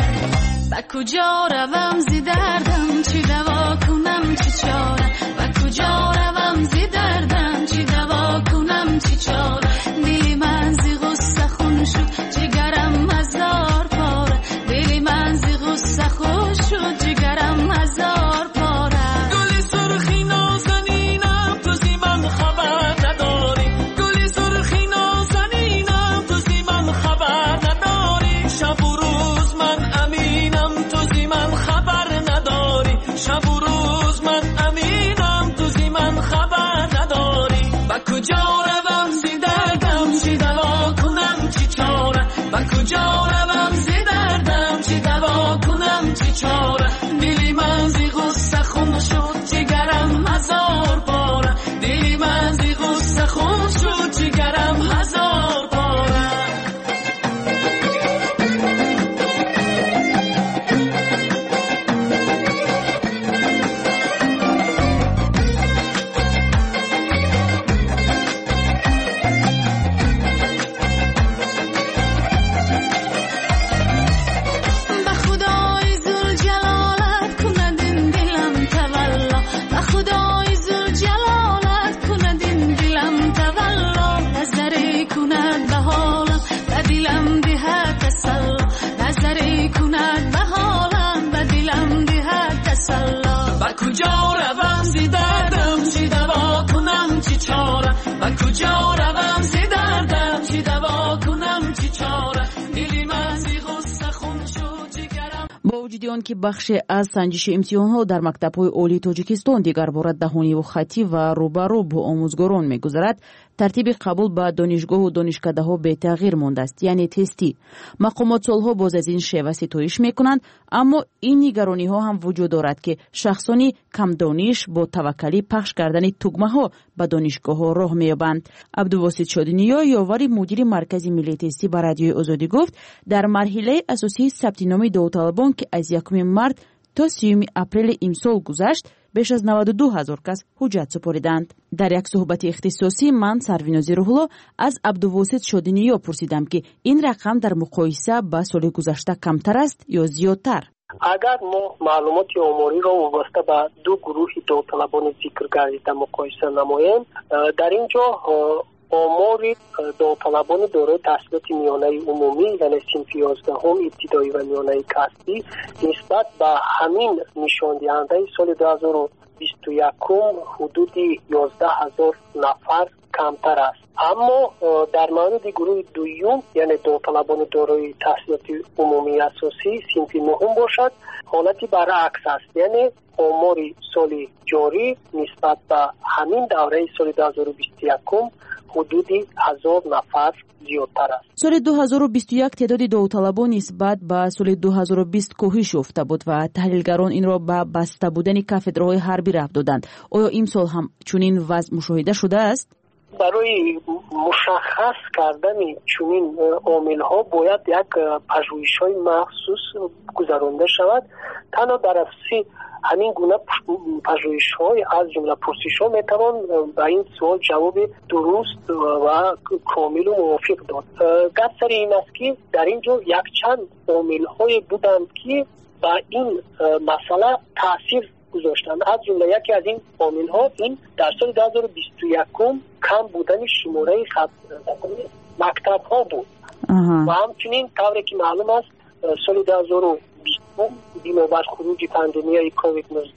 به کجا روم زی دردم، چی دوا کنم چی چاره. به کجا روم زی دردم، چی دوا کنم چی چاره. دلی من زی غصه خون شد، جگرم هزار پاره. دلی من زی غصه خون شد، جگرم هزار پاره. گلی سرخی نازنینم تو زی من خبر نداری. گلی سرخی نازنینم تو زی من خبر نداری. شب و روز من امینم تو زی من خبر نداری. شب و روز من امینم تو زی من خبر نداری. با کجا روم زی دردم، چی دوا کنم چی چاره. با کجا روم زی دردم، چی دوا کنم چی چاره. دلی من زی غصه خون شد، جگرم هزار پاره. دلی من زی غصه خون شد، جگرم هزار پاره. به خدای ذوالجلالت کند این دلم تولا. به خدای ذوالجلالت کند این دلم تولا. نظری کند به حالم به دلم دهد تسلا. نظری کند به حالم به دلم دهد تسلا. با کجا روم زی دردم، چی دوا کنم چی چاره. با کجا روم زی دردم، چی دوا کنم چی چاره. دلی من زی غصه خون شد، جگرم. با وجود آن که بخش از سنجش امتحان‌ها در مکتب‌های عالی تاجیکستان دیگر بار دهانی و خطی و روبرو با آموزگاران می‌گذرد، тартиби қабул ба донишгоҳу донишкадаҳо бетағйир мондааст, яъне тестӣ. мақомот солҳо боз аз ин шева ситоиш мекунанд, аммо ин нигарониҳо ҳам вуҷуд дорад, ки шахсони камдониш бо таваккалӣ пахш кардани тугмаҳо ба донишгоҳҳо роҳ меёбанд. абдувосит шодиниё, ёвари мудири маркази миллии тестӣ ба радиои Озодӣ гуфт, дар марҳилаи асосии сабти номи довталабон, ки аз 1 март то 30 апрели имсол гузашт, беш аз 92 000 кас ҳуҷҷат супориданд. дар як суҳбати ихтисосӣ ман Сарвинози Рӯҳулло аз Абдувосит Шодиниё пурсидам, ки ин рақам дар муқоиса ба соли гузашта камтар аст ё зиёдтар. агар мо маълумоти омориро вобаста ба ду гурӯҳи довталабони зикр гардида муқоиса намоем, дар ин ҷо омори довталабони дорои таҳсилоти миёнаи умумӣ, яъне синфи 11 ибтидоӣ ва миёнаи касбӣ нисбат ба ҳамин нишондиҳандаи соли 2021 ҳудуди 11 000 нафар камтар аст. аммо дар мавриди гурӯҳи дуюм, яъне довталабони дорои таҳсилоти умумии асосӣ синфи 9 бошад, ҳолати баръакс аст, яъне омори соли ҷорӣ нисбат ба ҳамин давраи соли 2021 ҳудуди 1000 нафар зиёдтар аст. соли 2021 теъдоди довталабон нисбат ба соли 2020 коҳиш ёфта буд ва таҳлилгарон инро ба баста будани кафедраҳои ҳарбӣ рабт доданд. оё имсол ҳам чунин вазъ мушоҳида шудааст? барои мушаххас кардани чунин омилҳо бояд як пажӯҳишҳои махсус гузаронда шавад. танҳо дар асоси ҳамин гуна пажӯҳишҳо аз ҷумла пурсишҳо метавон ба ин суол ҷавоби дуруст ва комилу мувофиқ дод. гап сари ин аст, ки дар ин ҷо якчанд омилҳое буданд, ки ба ин масъала таъсир гузоштанд. аз ҷумла яке аз ин омилҳо ин дар соли 2021 кам будани шумораи мактабҳо буд. ва ҳамчунин тавре ки маълум аст, соли 2020 бинобар хуруҷи пандемияи COVID-19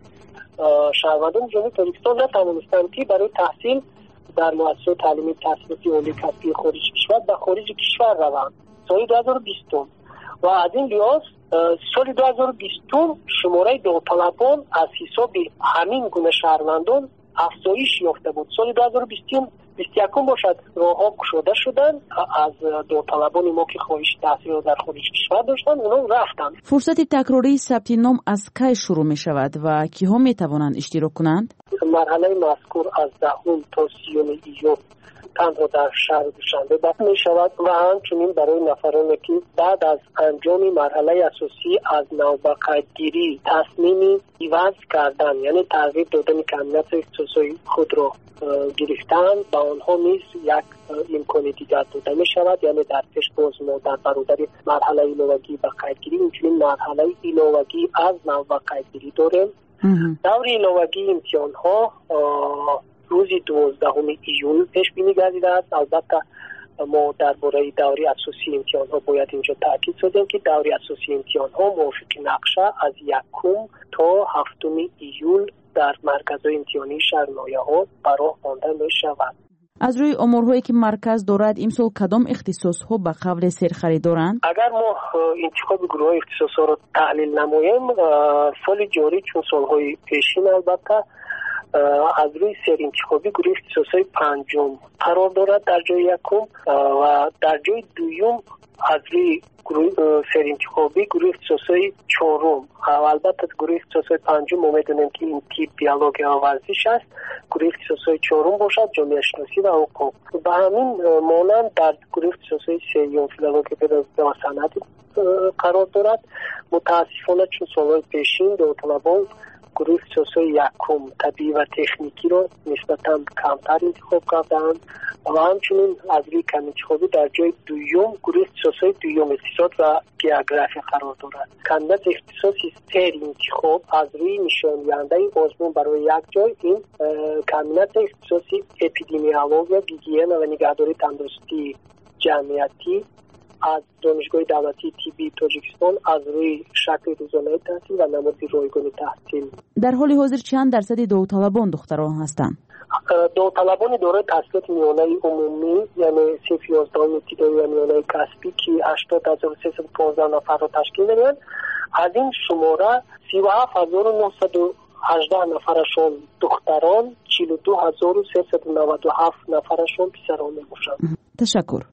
шаҳрвандони ҷумҳурии Тоҷикистон натавонистанд, ки барои таҳсил дар муассисаҳои таълимии таҳсилоти олии касбии хориҷи кишвар ба хориҷи кишвар раванд. соли 2020 ва аз ин лиҳоз соли 2020 шумораи довталабон аз ҳисоби ҳамин гуна шаҳрвандон афзоиш ёфта буд. соли 2021 бошад, роҳҳо кушода шуданд, аз довталабони мо ки хоҳиши таҳсилро дар хориҷи кишвар доштанд, онҳо рафтанд. фурсати такрории сабти ном аз кай шурӯъ мешавад ва киҳо метавонанд иштирок кунанд? марҳалаи мазкур аз 10 то 30 июн танҳо дар шаҳри душанбе баҳ мешавад ва ҳамчунин барои нафароне ки баъд аз анҷоми марҳалаи асосӣ аз навбақайдгирӣ тасмими иваз кардан, яъне тағйир додани комбинатсияи ихтисосҳои худро гирифтаанд, ба онҳо низ як имкони дигар дода мешавад, яъне дар пеш боз мо дар баробари марҳалаи иловагии ба қайдгирӣ инчунин марҳалаи иловагӣ аз навбақайдгирӣ дорем. даври иловагии имтиҳонҳо рӯзи 12 июн пешбинӣ гардидааст. албатта мо дар бораи даври асосии имтиҳонҳо бояд инҷо таъкид созем, ки даври асосии имтиҳонҳо мувофиқи нақша аз 1 то 7 июл дар марказҳои имтиҳонии шаҳрнояҳо ба роҳ монда мешавад. аз рӯи оморҳое ки марказ дорад, имсол кадом ихтисосҳо ба қавле серхаридоранд? агар мо интихоби гурӯҳҳои ихтисосҳоро таҳлил намоем, соли ҷорӣ чун солҳои пешин албатта аз рӯи серинтихобӣ гурӯҳи ихтисосҳои панҷум қарор дорад дар ҷои якум ва дар ҷои дуюм аз рӯи серинтихобӣ гурӯҳи ихтисосҳои чорум. албатта гурӯҳи ихтисосҳои панҷум мо медонем ки ин тиб, биология ва варзиш аст. гурӯҳи ихтисосҳои чорум бошад ҷомеашиносӣ ва ҳуқуқ. ба ҳамин монанд дар гурӯҳи ихтисосҳои сеюм филология, педагогика ва санъат қарор дорад. мутаассифона чун солҳои пешин довталабон гурӯҳи ихтисосҳои якум табиӣ ва техникиро нисбатан камтар интихоб карданд ва ҳамчунин аз рӯи каминтихобӣ дар ҷои дуюм гурӯҳи ихтисосҳои дуюм иқтисод ва география қарор дорад. кандидат ихтисоси серинтихоб аз рӯи нишондиҳандаи озмун барои як ҷой ин кандидат ихтисоси эпидемиология, гигиена ва нигаҳдории тандурустии ҷамъиятӣ аз донишгоҳи давлатии тиббии Тоҷикистон аз рӯи шакли рӯзонаи таҳсил ва намуди ройгони таҳсил. дар ҳоли ҳозир чанд дарсади довталабон духтарон ҳастанд? довталабони дорои таҳсилоти миёнаи умумӣ, яъне синфи 11 ибтидоӣ ва миёнаи касбӣ ки 80315 нафарро ташкил меёбанд, аз ин шумора 37987 18 نفرشون دختران، 42397 نفرشون پسران میباشند. تشکر.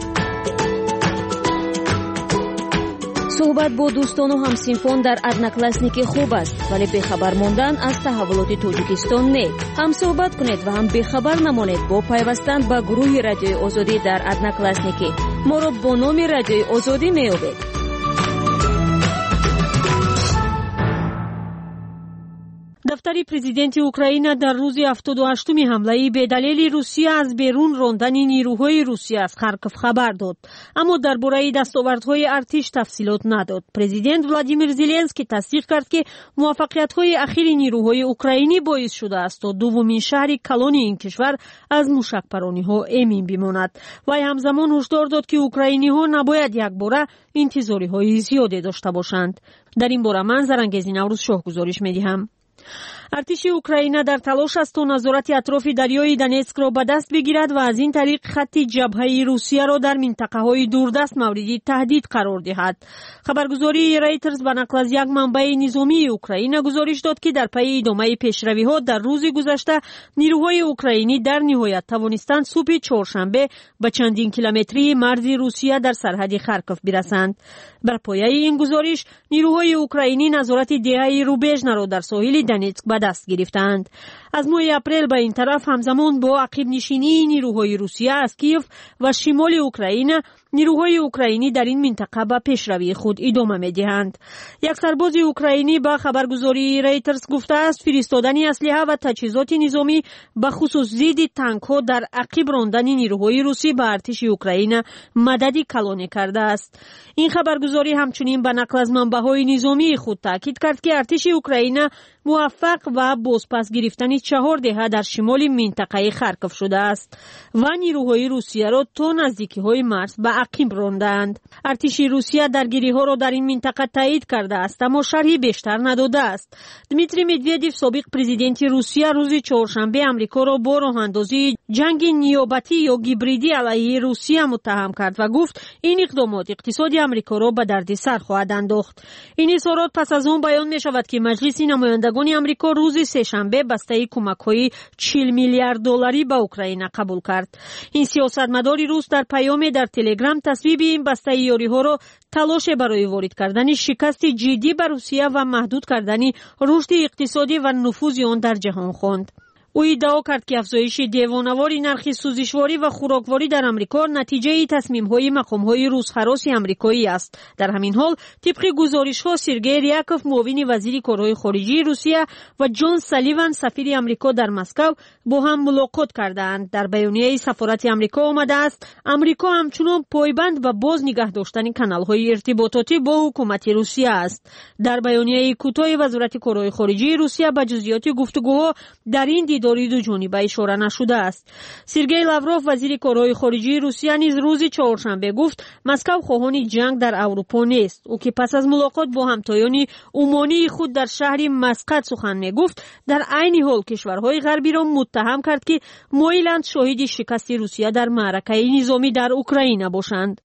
صحبت با دوستان و همسینفان در ادناکلاسنیک خوب است، ولی بخبر ماندن از تحولات تاجیکستان نه. هم صحبت کنید و هم بخبر نمانید با پیوستن به گروه رادیوی آزادی در ادناکلاسنیک. ما را با نام رادیوی آزادی میابید. دفتر پرزیدنت اوکراین در روز 78 حمله به دلیل روسیه از بیرون راندن نیروهای روسیه از خارکوف خبر داد، اما درباره دستاوردهای ارتش تفصیلات نداد. پرزیدنت ولادیمیر زلنسکی تصدیق کرد که موفقیت‌های اخیر نیروهای اوکراینی باعث شده است تا دومین شهر کلان این کشور از موشک‌پرانی‌ها امن بماند. وی همزمان هشدار داد که اوکراینی‌ها نباید یک باره انتظاری‌های زیادی داشته باشند. در این باره من زرنگزی نوروز شاه گزارش می‌دهم. ارتش اوکراین در تلاش است تا نظارت اطراف دریای دونتسک را به دست بگیرد و از این طریق خط جبهه روسیه را در منطقه‌های دوردست مورد تهدید قرار دهد. خبرگزاری رایترز به نقل از یک منبع نظامی اوکراین گزارش داد که در پی ادامه پیشروی‌ها در روز گذشته نیروهای اوکراینی در نهایت توانستند صبح چهارشنبه به چندین کیلومتری مرز روسیه در سرحد خارکوف برسند. بر پایه این گزارش نیروهای اوکراینی نظارت دهه روبژنا را در ساحل دونتسک به دست گرفتند. از ماه اپریل به این طرف همزمان با عقب نشینی نیروهای روسیه از کیف و شمال اوکراین، نیروهای اوکراینی در این منطقه به پیشروی خود ادامه می‌دهند. یک سرباز اوکراینی به خبرگزاری رایترز گفته است فرستادن اسلحه و تجهیزات نظامی به خصوص ضد تانک‌ها در عقب راندن نیروهای روسی به ارتش اوکراین مددی کلانی کرده است. این خبرگزاری همچنین به نقل از منبع‌های نظامی خود تاکید کرد که ارتش اوکراین موفق و بازپس گرفتن 4 دهه در شمال منطقه خارکوف شده است و نیروهای روسیه را تا نزدیکی‌های مرز به عقب راندند. ارتش روسیه درگیری‌ها را در این منطقه تایید کرده است اما شرحی بیشتر نداده است. دمیتری مدودیف سابق پرزیدنت روسیه روز چهارشنبه آمریکا را با راه‌اندازی جنگ نیابتی یا گیبریدی علیه روسیه متهم کرد و گفت این اقدامات اقتصاد آمریکا را به دردسر خواهد انداخت. این اظهارات پس از آن بیان می‌شود که مجلس نمایندگان آمریکا روز سه‌شنبه بسته کمک‌های 40 میلیارد دلاری به اوکراین قبول کرد. این سیاستمدار روس در پیام در تلگرام تصویب این بسته یاری‌ها را تلاش برای وارد کردن شکست جدی بر روسیه و محدود کردن رشد اقتصادی و نفوذ آن در جهان خواند. او ادعا کرد که افزایش دیوانوار نرخ سوزشواری و خوراکواری در آمریکا نتیجه تصمیم‌های مقام‌های روس‌هراس آمریکایی است. در همین حال طبق گزارش‌ها سرگئی ریاکوف معاون وزیر کارهای خارجی روسیه و جان سالیوان سفیر آمریکا در مسکو با هم ملاقات کردند. در بیانیه سفارت آمریکا آمده است آمریکا همچنان پایبند به باز نگه داشتن کانال‌های ارتباطاتی با حکومت روسیه است. در بیانیه کوتاه وزارت کارهای خارجی روسیه به جزئیات گفتگوها در این دیداری دو جانبه اشاره نشده است. سرگئی لاوروف وزیر کارهای خارجی روسیه نیز روز چهارشنبه گفت مسکو خواهان جنگ در اروپا نیست. او که پس از ملاقات با همتایان عمانی خود در شهر مسقط سخن میگفت، در عین حال کشورهای غربی را متهم کرد که مایلند شاهد شکست روسیه در معرکه نظامی در اوکراین باشند.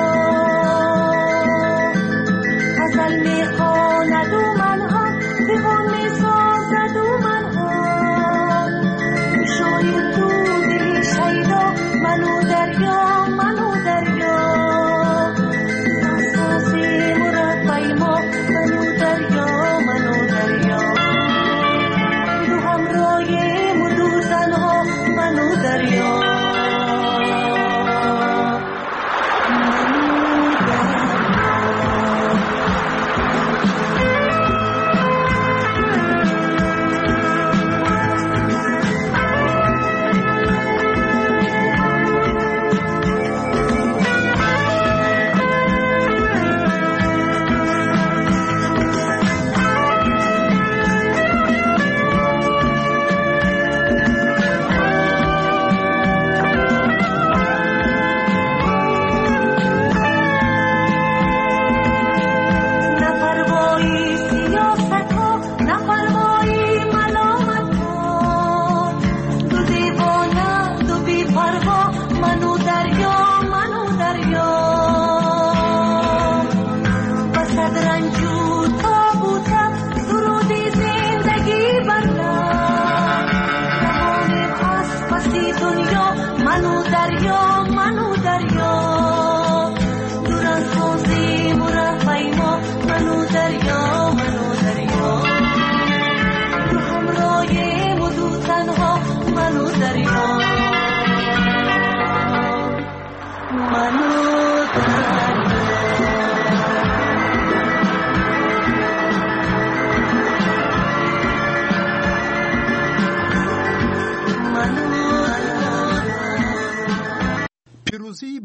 غزل میخواند و منها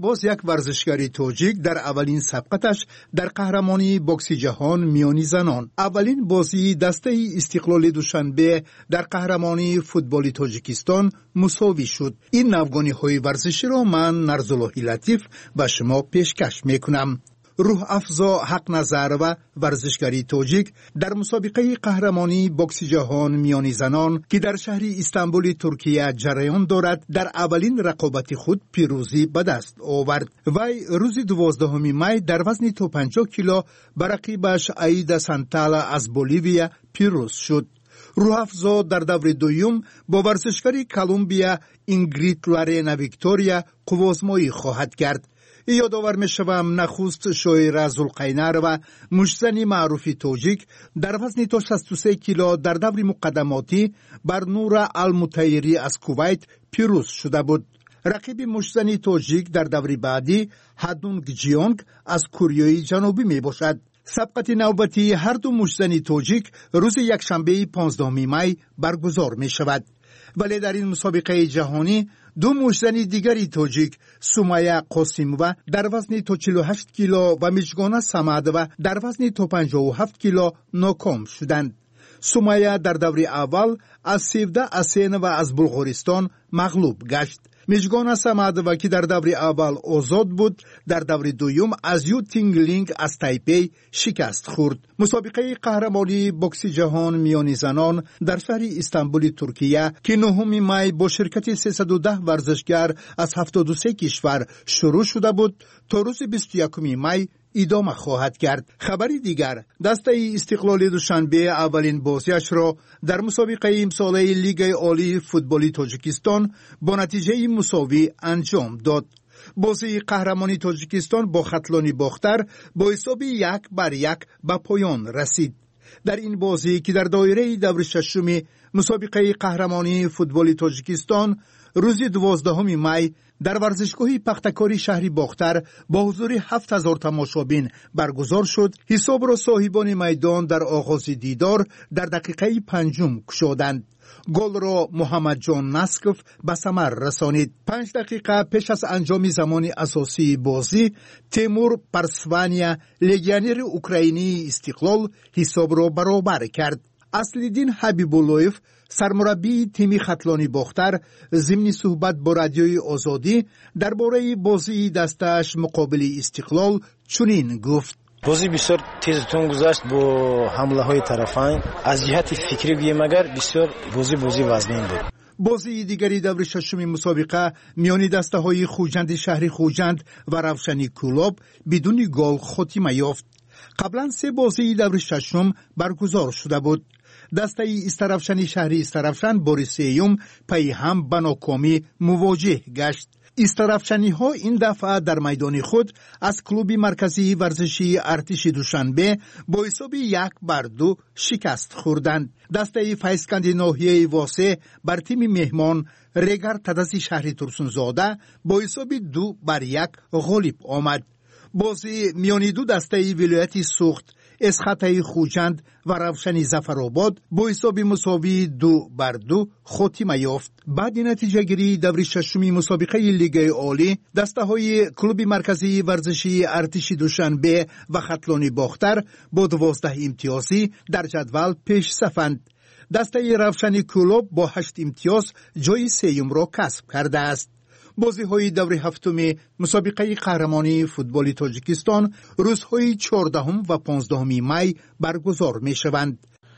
باز یک ورزشکاری تاجیک در اولین سبقتش در قهرمانی بوکس جهان میانی زنان. اولین بازی دسته استقلال دوشنبه در قهرمانی فوتبال تاجیکستان مساوی شد. این نوگانی‌های ورزشی را من نرزاللهی لطیف به شما پیشکش میکنم. روح افزا حق نظر و ورزشکاری تاجیک در مسابقه قهرمانی بوکس جهان میانی زنان که در شهر استانبول ترکیه جریان دارد در اولین رقابت خود پیروزی به دست آورد. وی روز 12 می در وزن تا 50 کیلو بر رقیبش آیدا سانتالا از بولیویا پیروز شد. روح افزا در دور دوم با ورزشکاری کلمبیا اینگرید لارینا ویکتوریا قوازمایی خواهد کرد. یادآور می‌شوم نخست شاعره ذوالقینر و مشتزنی معروف تاجیک در وزن تا 63 کیلو در دور مقدماتی بر نورا المطیری از کویت پیروز شده بود. رقیب مشتزنی تاجیک در دور بعدی هادونگ جیونگ از کره جنوبی می باشد. سبقت نوبتی هر دو مشتزنی تاجیک روز یکشنبه 15 می برگزار می شود. ولی در این مسابقه جهانی دو مشتزن دیگری تاجیک سومایه قاسیمووا در وزن تا 48 کیلو و میجگانا سمدووا در وزن تا 57 کیلو ناکام شدند. سومایه در دور اول از سیوده اسین و از بلغارستان مغلوب گشت. میجگانا سمدووا که در دور اول آزاد بود در دور دوم از یو تینگلینگ از تایپی شکست خورد. مسابقه قهرمانی بوکس جهان میانی زنان در شهر استانبول ترکیه که 9 می با شرکت 310 ورزشگر از 73 کشور شروع شده بود تا روز 21 می ادامه خواهد کرد. خبری دیگر دسته استقلال دوشنبه اولین بازیش را در مسابقه امساله لیگ عالی فوتبال تاجیکستان با نتیجه مساوی انجام داد. بازی قهرمانی تاجیکستان با ختلانی باختر با حساب 1-1 به پایان رسید. در این بازی که در دایره دور ششم مسابقه قهرمانی فوتبال تاجیکستان روز 12 می در ورزشگاه پختکاری شهری باختر با حضور 7000 تماشابین برگزار شد. حساب را صاحبان میدان در آغاز دیدار در دقیقه 5 گشودند. گل را محمد جان نسکف به ثمر رسانید. 5 دقیقه پیش از انجام زمان اساسی بازی تیمور پرسوانیا لگیونر اوکراینی استقلال حساب را برابر کرد. اصلیدین حبیب‌اللهیف سرمربی تیم ختلانی باختر ضمن صحبت با رادیوی آزادی درباره بازی دستش مقابل استقلال چنین گفت: بازی بسیار تیز تون گذشت با حمله های طرفین. از جهت فکری بگیم اگر بسیار بازی وزنین بود. بازی دیگری دور ششم مسابقه میان دسته های خوجند شهر خوجند و روشنی کلوب بدون گل خاتمه یافت. قبلا 3 بازی دور ششم برگزار شده بود. دسته استرافشن شهری استرافشن بار سیوم پی هم به ناکامی مواجه گشت. استرافشنی ها این دفعه در میدان خود از کلوب مرکزی ورزشی ارتش دوشنبه با حساب 1-2 شکست خوردند. دسته فیسکند ناحیه واسه بر تیم مهمان رگر تدسی شهری ترسونزاده با حساب 2-1 غالب آمد. بازی میانی دو دسته ولایت سوخت اسخطه خوجند و روشنی زفرآباد با حساب مساوی 2-2 خاتمه یافت. بعد نتیجه گیری دور ششم مسابقه لیگ عالی دسته های کلوب مرکزی ورزشی ارتش دوشنبه و ختلانی باختر با 12 امتیازی در جدول پیش صفند. دسته روشنی کلوب با 8 امتیاز جای سیوم را کسب کرده است. بازی های دور هفتم مسابقه قهرمانی فوتبال تاجیکستان روزهای 14 و 15 می برگزار می شوند.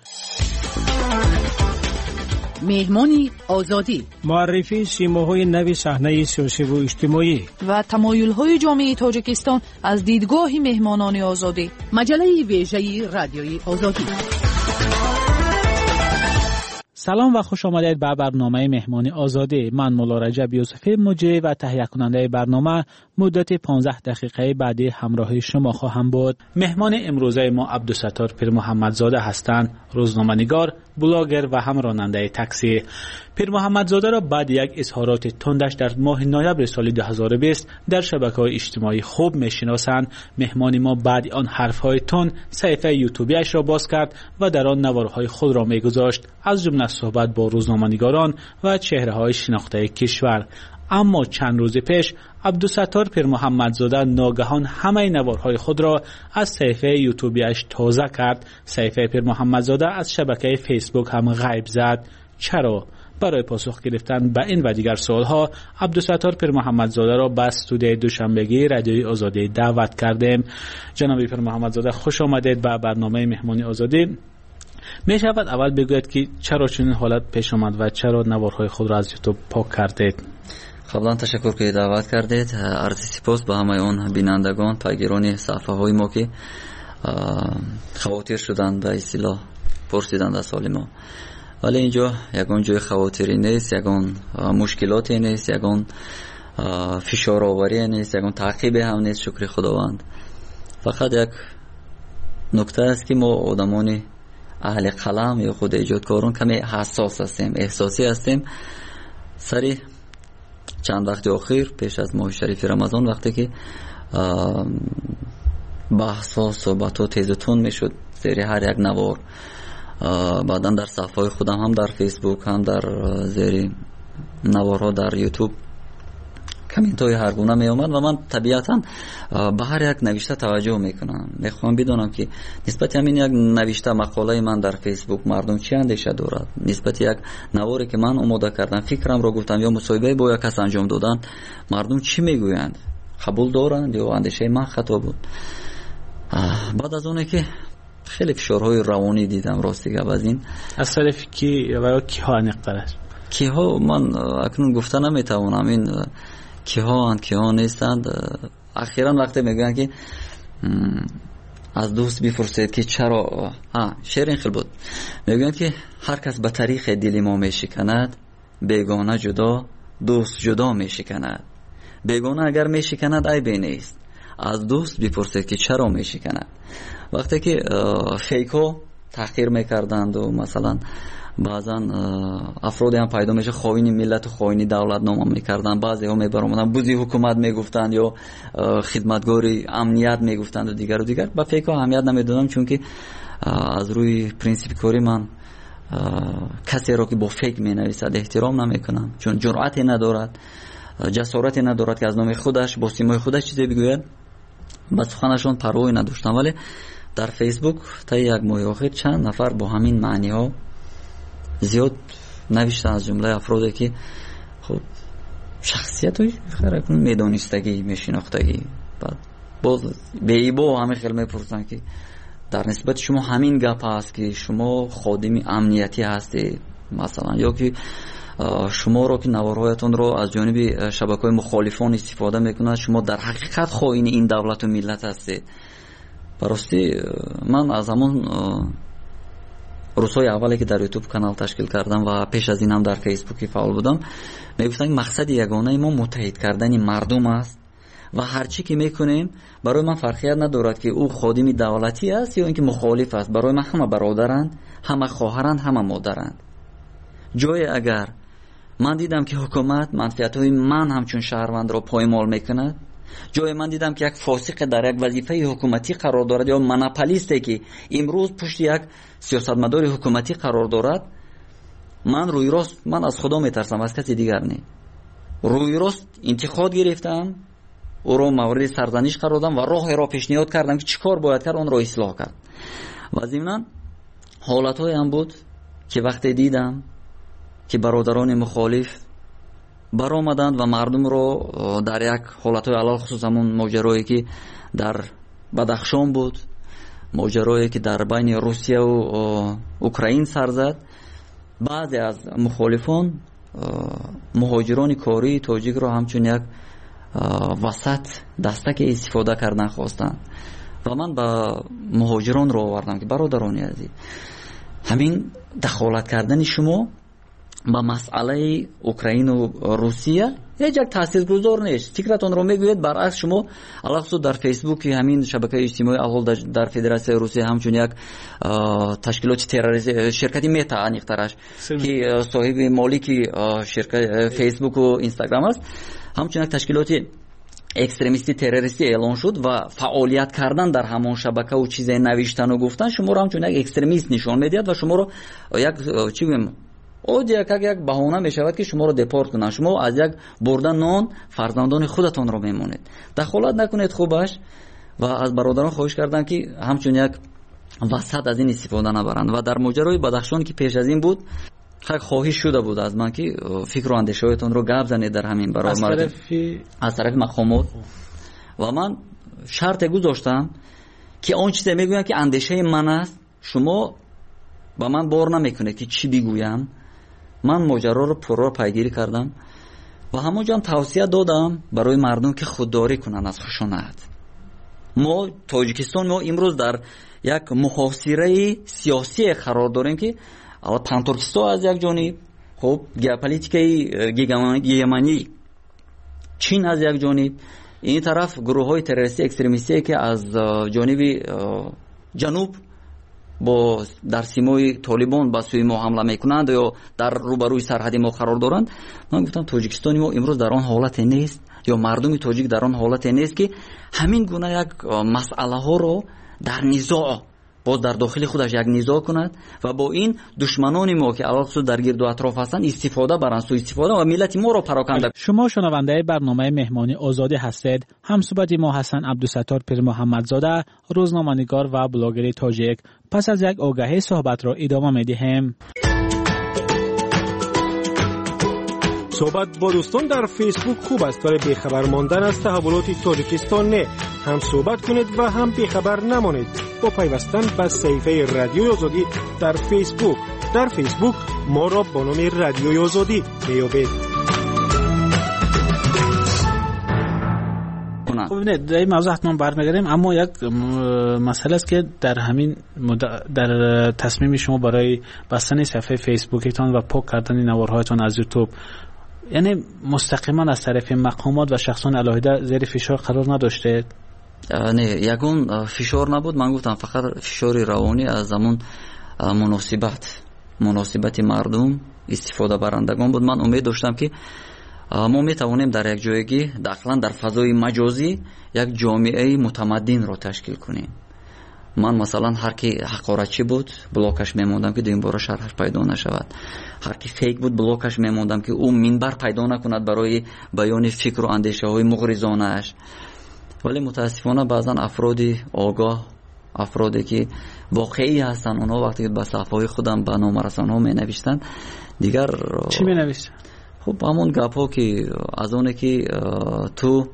مهمانی آزادی، معرفی سیماهای نو صحنه سیاسی و اجتماعی و تمایل‌های جامعه تاجیکستان از دیدگاه مهمانان آزادی. مجله ویژه رادیوی آزادی. سلام و خوش آمدید به برنامه مهمانی آزادی. من مولا رجب یوسفی مجری و تهیه کننده برنامه مدت 15 دقیقه بعدی همراه شما خواهم بود. مهمان امروزه ما عبدالستار پیر محمدزاده هستند، روزنامه‌نگار، بلاگر و هم راننده تاکسی. پیر محمدزاده را بعد یک اظهارات تندش در ماه نوامبر سال 2020 در شبکه‌های اجتماعی خوب می‌شناسند. مهمان ما بعد آن حرف‌های تند صفحه یوتیوبیش را باز کرد و در آن نوارهای خود را می‌گذاشت. از جمله صحبت با روزنامه‌نگاران و چهره‌های شناخته کشور. اما چند روز پیش عبدالستار پیر محمدزاده ناگهان همه نوارهای خود را از صفحه یوتیوبیش تازه کرد. صفحه پیر محمدزاده از شبکه فیسبوک هم غیب زد. چرا؟ برای پاسخ گرفتن به این و دیگر سوالها عبدالستار پیر محمدزاده را به استودیوی دوشنبگی رادیوی آزادی دعوت کردیم. جناب پیر محمدزاده خوش آمدید به برنامه مهمانی آزادی. می شود اول بگوید که چرا چنین حالت پیش آمد و چرا نوارهای خود را از یوتیوب پاک کردید؟ قبلا تشکر که دعوت کردید. عرض سپاس به همه اون بینندگان پیگیران صفحه های ما که خواطر شدند به اصطلاح پرسیدند از حال ما. ولی اینجا یگان جای خواطری نیست، یگان مشکلاتی نیست، یگان فشار آوری نیست، یگان تعقیب هم نیست. شکر خداوند. فقط یک نکته است که ما آدمان اهل قلم یا خود ایجادکاران کمی حساس هستیم، احساسی هستیم. سری چند وقت اخیر پیش از ماه شریف رمضان وقتی که بحث ها صحبت ها تیز و تند میشد زیر هر یک نوار، بعدا در صفحه های خودم هم در فیسبوک هم در زیر نوارها در یوتیوب کامنت های هر گونه می آمد و من طبیعتا به هر یک نوشته توجه میکنم. میخوام بدونم که نسبت همین یک نوشته مقاله من در فیسبوک مردم چی اندیشه دارد، نسبت یک نواری که من آماده کردم فکرم را گفتم یا مصاحبه با یک کس انجام دادن مردم چی میگویند، قبول دارند یا اندیشه من خطا بود. بعد از اونه که خیلی فشارهای روانی دیدم راستی گپ از این از طرف کی و کی ها نقطرش کی ها من اکنون گفتن نمیتوانم این کی ها اند کی ها نیستند. اخیراً وقتی میگن که از دوست بپرسید که چرا شعر این خیلی بود، میگن که هر کس به طریق دل ما میشکند بیگانه جدا دوست جدا میشکند. بیگانه اگر میشکند عیبی نیست، از دوست بپرسید که چرا میشکند. وقتی که فیکو تحقیر میکردند و مثلا بعضا افرادی هم پیدا میشه خائن ملت و خائن دولت نام میکردن، بعضی ها میبرامدن بوزی حکومت میگفتند یا خدمتگاری امنیت میگفتند و دیگر با فیکو اهمیت نمیدادم، چون که از روی پرینسیپ کاری من کسی را که با فیک مینویسد احترام نمیکنم، چون جرأتی ندارد، جسارتی ندارد که از نام خودش با سیمای خودش چیزی بگوید. با سخنشون پروایی نداشتم. ولی در فیسبوک تا یک ماه آخر چند نفر با همین معنی ها زیاد نوشتن، از جمله افرادی که خب شخصیت های خیلی میدانستگی میشناختگی، بعد باز به ایبا همه خیلی میپرسن که در نسبت شما همین گپ هست که شما خادم امنیتی هستی مثلا، یا که شما رو که نوارهایتون رو از جانب شبکه‌های مخالفان استفاده میکنند شما در حقیقت خائن این دولت و ملت هستید. براستی من از همون روزهای اولی که در یوتیوب کانال تشکیل کردم و پیش از این هم در فیسبوک فعال بودم میگفتن مقصد یگانه ما متحد کردن مردم است و هرچی که میکنیم برای من فرقیت ندارد که او خادم دولتی است یا اینکه مخالف است. برای من همه برادرند، همه خواهرند، همه مادرند. جای اگر من دیدم که حکومت منفعت‌های من همچون شهروند را پایمال میکند، جای من دیدم که یک فاسق در یک وظیفه حکومتی قرار دارد یا مناپولیستی که امروز پشت یک سیاستمدار حکومتی قرار دارد، من روی راست من از خدا میترسم، از کسی دیگر نه. روی راست انتقاد گرفتم، او را مورد سرزنش قرار دادم و راه را پیشنهاد کردم که چیکار باید کرد آن را اصلاح کرد. و ضمناً حالت‌های هم بود که وقتی دیدم که برادران مخالف برآمدند و مردم رو در یک حالت‌های علال خصوص همون ماجرایی که در بدخشان بود، ماجرایی که در بین روسیه و اوکراین سر زد، بعضی از مخالفان مهاجران کاری تاجیک رو همچون یک وسط دستک استفاده کردن خواستند و من با مهاجران رو آوردم که برادران عزیز، همین دخالت کردن شما با مسئله اوکراین و روسیه هیچ یک تاثیرگذار نیست. فکرتون رو میگوید برعکس شما علاوه در فیسبوک همین شبکه اجتماعی اول در فدراسیون روسیه همچون یک تشکیلات تروریستی شرکتی متا انیخترش که صاحب مالکی شرکت فیسبوک و اینستاگرام است، همچون یک تشکیلات اکستریمیستی تروریستی اعلان شد و فعالیت کردن در همان شبکه و چیزای نوشتن و گفتن شما رو همچون یک اکستریمیست نشان میدهد و شما رو یک چی بگم од як баҳона мешавад ки шуморо депорт кунанд. шумо аз як бурда нон фарзандони худатонро мемонед. дахолат накунед хубаш. ва аз бародарон хоҳиш кардам ки ҳамчун як васат аз ин истифода набаранд. ва дар моҷарои Бадахшон ки пеш аз ин буд, хоҳиш шуда буд аз ман ки фикру андешаҳоятонро гап занед дар ҳамин барои аз тарафи мақомот. ва ман шарте гузоштам ки он чизе мегӯям ки андешаи ман аст, шумо ба ман бор намекунед ки чӣ бигӯям. ман моҷароро пурро пайгирӣ кардам ва ҳамонҷам тавсия додам барои мардум ки худдорӣ кунанд аз хушонат. мо Тоҷикистон мо имрӯз дар як муҳосираи сиёсие қарор дорем ки Пантуркистон аз як ҷониб, хуб геополитикаи гегемонӣ Чин аз як ҷониб, ин тараф гурӯҳҳои террористӣ экстремистие ки аз ҷониби ҷануб бо дар симои Толибон ба сӯи мо ҳамла мекунанд ё дар рӯбарӯи сарҳади мо қарор доранд. ман гуфтам Тоҷикистони мо имрӯз дар он ҳолате нест ё мардуми тоҷик дар он ҳолате нест ки ҳамин гуна як масъалаҳоро дар низоъ боз дар дохили худаш як низоъ кунад ва бо ин душманони мо ки аллахусус дар гирду атроф ҳастанд истифода баранд, сӯ истифода ва миллати моро пароканда. شما شنونده برنامه مهمانی آزادی هستید. همصحبت ما حسن عبدالستار پیر محمدزاده، روزنامه‌نگار و بلاگر تاجیک. پس از یک آگهی صحبت را ادامه می‌دهیم. صحبت با دوستان در فیسبوک خوب است، ولی بیخبر ماندن از تحولات تاجیکستان نه. هم صحبت کنید و هم بیخبر نمانید با پیوستن به صفحه رادیوی آزادی در فیسبوک. در فیسبوک ما را با نام رادیوی آزادی میابید. خب نه در این موضوع حتما برمیگردیم، اما یک مسئله است که در همین در تصمیم شما برای بستن صفحه فیسبوکتان و پاک کردن نوارهایتان از یوتیوب، یعنی مستقیما از طرف مقامات و شخصان علاهده زیر فشار قرار نداشته؟ نه، یگون فشار نبود. من گفتم فقط فشاری روانی از همون مناسبت مردم استفاده برندگان بود. من امید داشتم که ما میتوانیم در یک جایگی داخلا در فضای مجازی یک جامعه متمدن رو تشکیل کنیم. من مثلا هر کی حقارتچی بود بلاکش میموندم که دویم بار شرحش پیدا نشود. هر کی فیک بود بلاکش میموندم که او منبر پیدا نکند برای بیان فکر و اندیشه های مغرضانه اش. ولی متاسفانه بعضا افرادی آگاه، افرادی که واقعی هستن، اونا وقتی که به صفحه خودم به نامرسان ها می نوشتن دیگر چی می نوشتن؟ خب همون گپ ها که از اونه که تو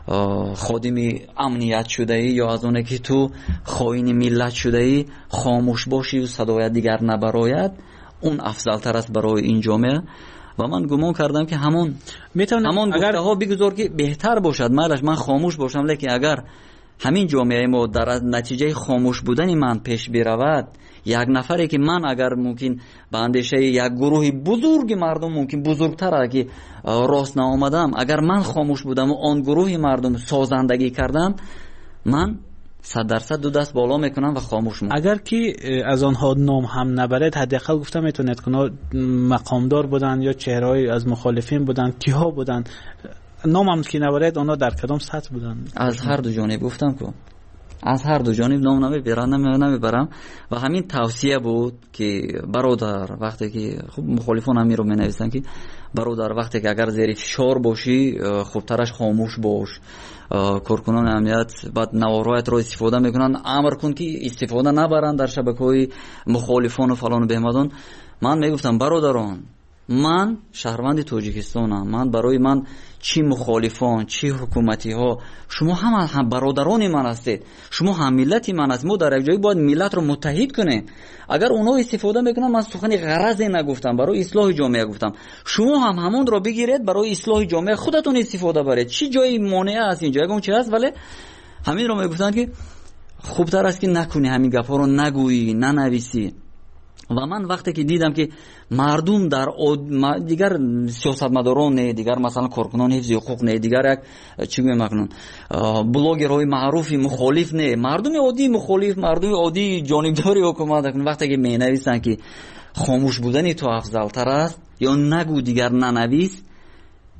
خادم امنیت شده ای یا از اونه که تو خائن ملت شده ای خاموش باشی و صدای دیگر نبراید، اون افضل تر است برای این جامعه. و من گمان کردم که همون گفته ها بگذار که بهتر باشد، من خاموش باشم، لیکن اگر همین جامعه ما در نتیجه خاموش بودن من پیش برود، یک نفری که من اگر ممکن به اندیشه یک گروه بزرگ مردم ممکن بزرگتر که راست نآمدم، اگر من خاموش بودم و آن گروه مردم سازندگی کردم، من 100% دو دست بالا میکنم و خاموش میکنم. اگر که از آنها نام هم نبرد، حداقل گفتم میتونید که مقامدار بودن یا چهره‌ای از مخالفین بودن، کیها بودن، نام هم که نبرد اونا در کدام سطح بودن؟ از هر دو جانب گفتم که از هر دو جانب نام نمیبرم و همین توصیه بود که برادر وقتی که خب مخالفان همین رو مینویسن که برادر وقتی که اگر زیر فشار باشی خوبترش خاموش باش. کارکنان امنیت بعد نوارهایت رو استفاده میکنن، امر کن که استفاده نبرن در شبکه‌های مخالفان و فلان و بهمدان. من میگفتم برادران، من شهروند تاجیکستانم، من برای من چی مخالفان چی حکومتی ها، شما هم برادران من هستید، شما هم ملت من هستید. ما در یک جایی باید ملت رو متحد کنیم. اگر اونا استفاده میکنن، من سخن غرضی نگفتم، برای اصلاح جامعه گفتم، شما هم همون رو بگیرید برای اصلاح جامعه خودتون استفاده برید. چی جایی مانع است اینجا اون چی هست، ولی همین رو میگفتن که خوبتر است که نکنی، همین گپا رو نگویی، ننویسی. و من وقتی که دیدم که مردم در دیگر سیاستمداران نه، دیگر مثلا کارکنان حفظ حقوق نه، دیگر یک چی میگن بلاگرهای معروفی مخالف نه، مردم عادی مخالف، مردم عادی جانبداری حکومت، وقتی که مینویسن که خاموش بودن تو افضل تر است یا نگو دیگر ننویس،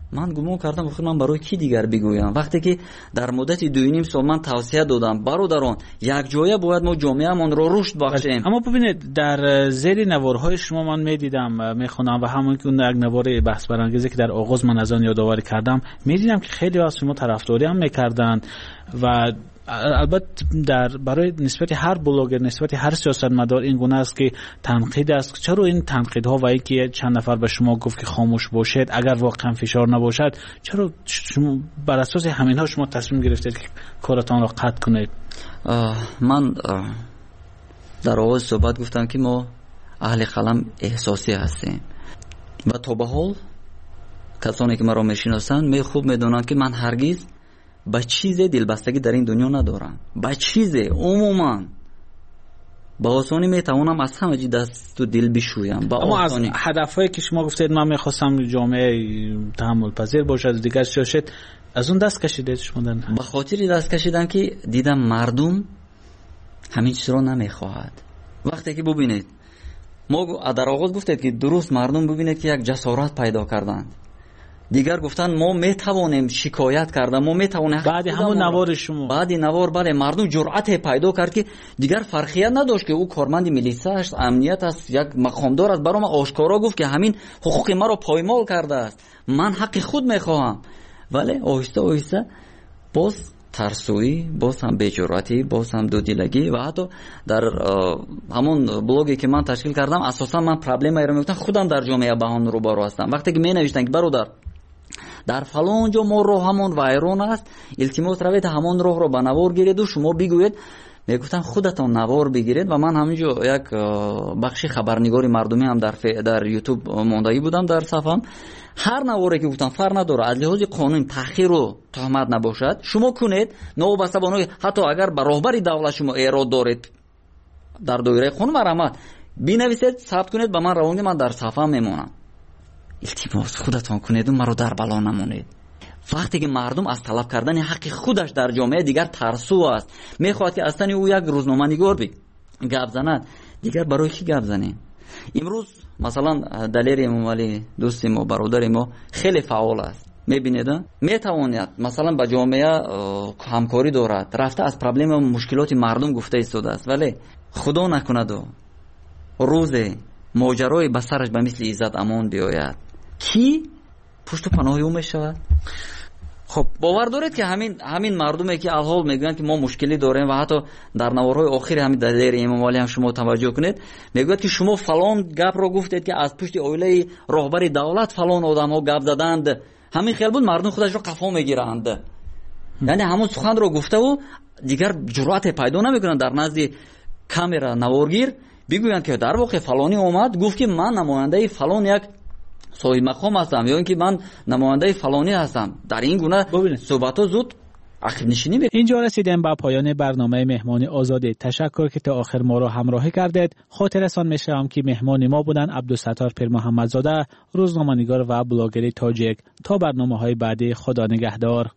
من گمان کردم خود من برای کی دیگر بگویم وقتی که در مدت 2.5 سال من توصیه دادم برادران یک جایه باید ما جامعه‌مان رو رشد بخشیم. اما ببینید در زیر نوارهای شما من میدیدم میخونم و همون که اون یک نوار بحث برانگیزی که در آغاز من از آن یادآوری کردم میدیدم که خیلی از شما طرفداری هم میکردن و البته برای نسبت هر بلاگر نسبت هر سیاستمدار این گونه است که تنقید است. چرا این تنقیدها و اینکه چند نفر به شما گفت که خاموش باشید اگر واقعا فشار نباشد چرا شما بر اساس همینها شما تصمیم گرفتید که کارتان را قطع کنید؟ من در آغاز صحبت گفتم که ما اهل قلم احساسی هستیم و تا به حال کسانی که مرا میشناسند خوب میدونند که من هرگز با چیز دلبستگی در این دنیا ندارم. با چیز عموما با آسانی میتوانم از همه چی دست و دل بشویم. اما از هدفهایی که شما گفتید من میخواستم جامعه تحمل پذیر باشد دیگر شد از اون دست کشیدید شما؟ به خاطر دست کشیدم که دیدم مردم همین چیز رو نمیخواهد. وقتی که ببینید ما در آغاز گفتید که درست مردم ببینید که یک جسارت پیدا کردند دیگر گفتن ما میتوانیم شکایت کردن ما میتوانیم بعد همون نوار شما بعد نوار بله مردم جرأت پیدا کرد که دیگر فرقیت نداشت که او کارمند میلیسا است امنیت است یک مقامدار است برام آشکارا گفت که همین حقوق ما رو پایمال کرده است من حق خود میخواهم. ولی آهسته آهسته باز ترسویی باز هم بی‌جرأتی باز هم دودیلگی و حتی در همون بلوگی که من تشکیل کردم اساسا من پرابلمی رو میگفتم خودم در جامعه با آن روبرو هستم. وقتی که می نوشتن که برادر در فلان جا ما راه همون وایرون است التماس روید همون راه رو به نوار گیرید و شما بگویید میگفتن خودتون نوار بگیرید و من همینجا یک بخشی خبرنگاری مردمی هم در یوتیوب موندگی بودم در صفحم هر نواری که گفتم فرق نداره از لحاظ قانون تأخیر و تهمت نباشد شما کنید نوبسته بانوی حتی اگر به راهبری دولت شما ایراد دارید در دایره قانون مرامت بنویسید ثبت کنید به من روانید من در صفحه میمونم. التماس خودتون کنید و مرا در بلا نمونید. وقتی که مردم از طلب کردن حق خودش در جامعه دیگر ترسو است میخواد که اصلا او یک روزنامه نگار گپ زند دیگر برای کی گپ زنیم؟ امروز مثلا دلیر امام علی دوست ما برادر ما خیلی فعال است میبینید میتواند مثلا با جامعه همکاری دارد رفته از پرابلم و مشکلات مردم گفته ایستاده است ولی خدا نکند روز ماجرای به سرش به مثل عزت امان بیاید کی پشت و پناه او میشود؟ خب باور دارید که همین مردمی که الحال میگن که ما مشکلی داریم و حتی در نوارهای آخر همین دلیر امام علی هم شما توجه کنید میگوید که شما فلان گپ رو گفتید که از پشت اویله راهبر دولت فلان آدم ها گپ زدند همین خیال بود مردم خودش رو قفا میگیرند یعنی همون سخن رو گفته و دیگر جرأت پیدا نمیکنن در نزد کامera نوارگیر بگویند که در واقع فلانی اومد گفت که من نماینده فلان یک صاحب مقام هستم یا اینکه من نماینده فلانی هستم. در این گونه صحبت‌ها زود عقب نشینی می‌کنه. اینجا رسیدیم به پایان برنامه مهمانی آزادی. تشکر که تا آخر ما را همراهی کردید. خاطرتان می‌شم که مهمان ما بودن عبدالستار پیر محمدزاده روزنامه‌نگار و بلاگر تاجیک. تا برنامه‌های بعدی خدا نگهدار.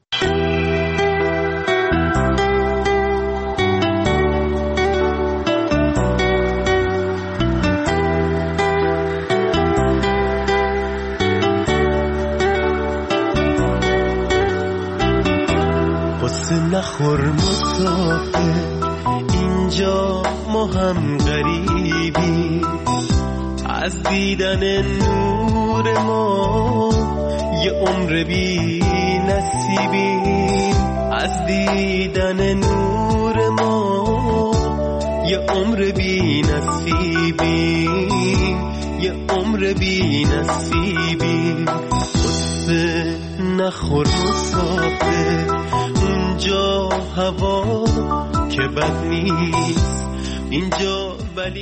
نخور مسافر اینجا ما هم غریبی از دیدن نور ما یه عمر بی نصیبی از دیدن نور ما یه عمر بی نصیبی یه عمر بی نصیبی قصه نخور مسافر اینجا هوا که بد نیست اینجا ولی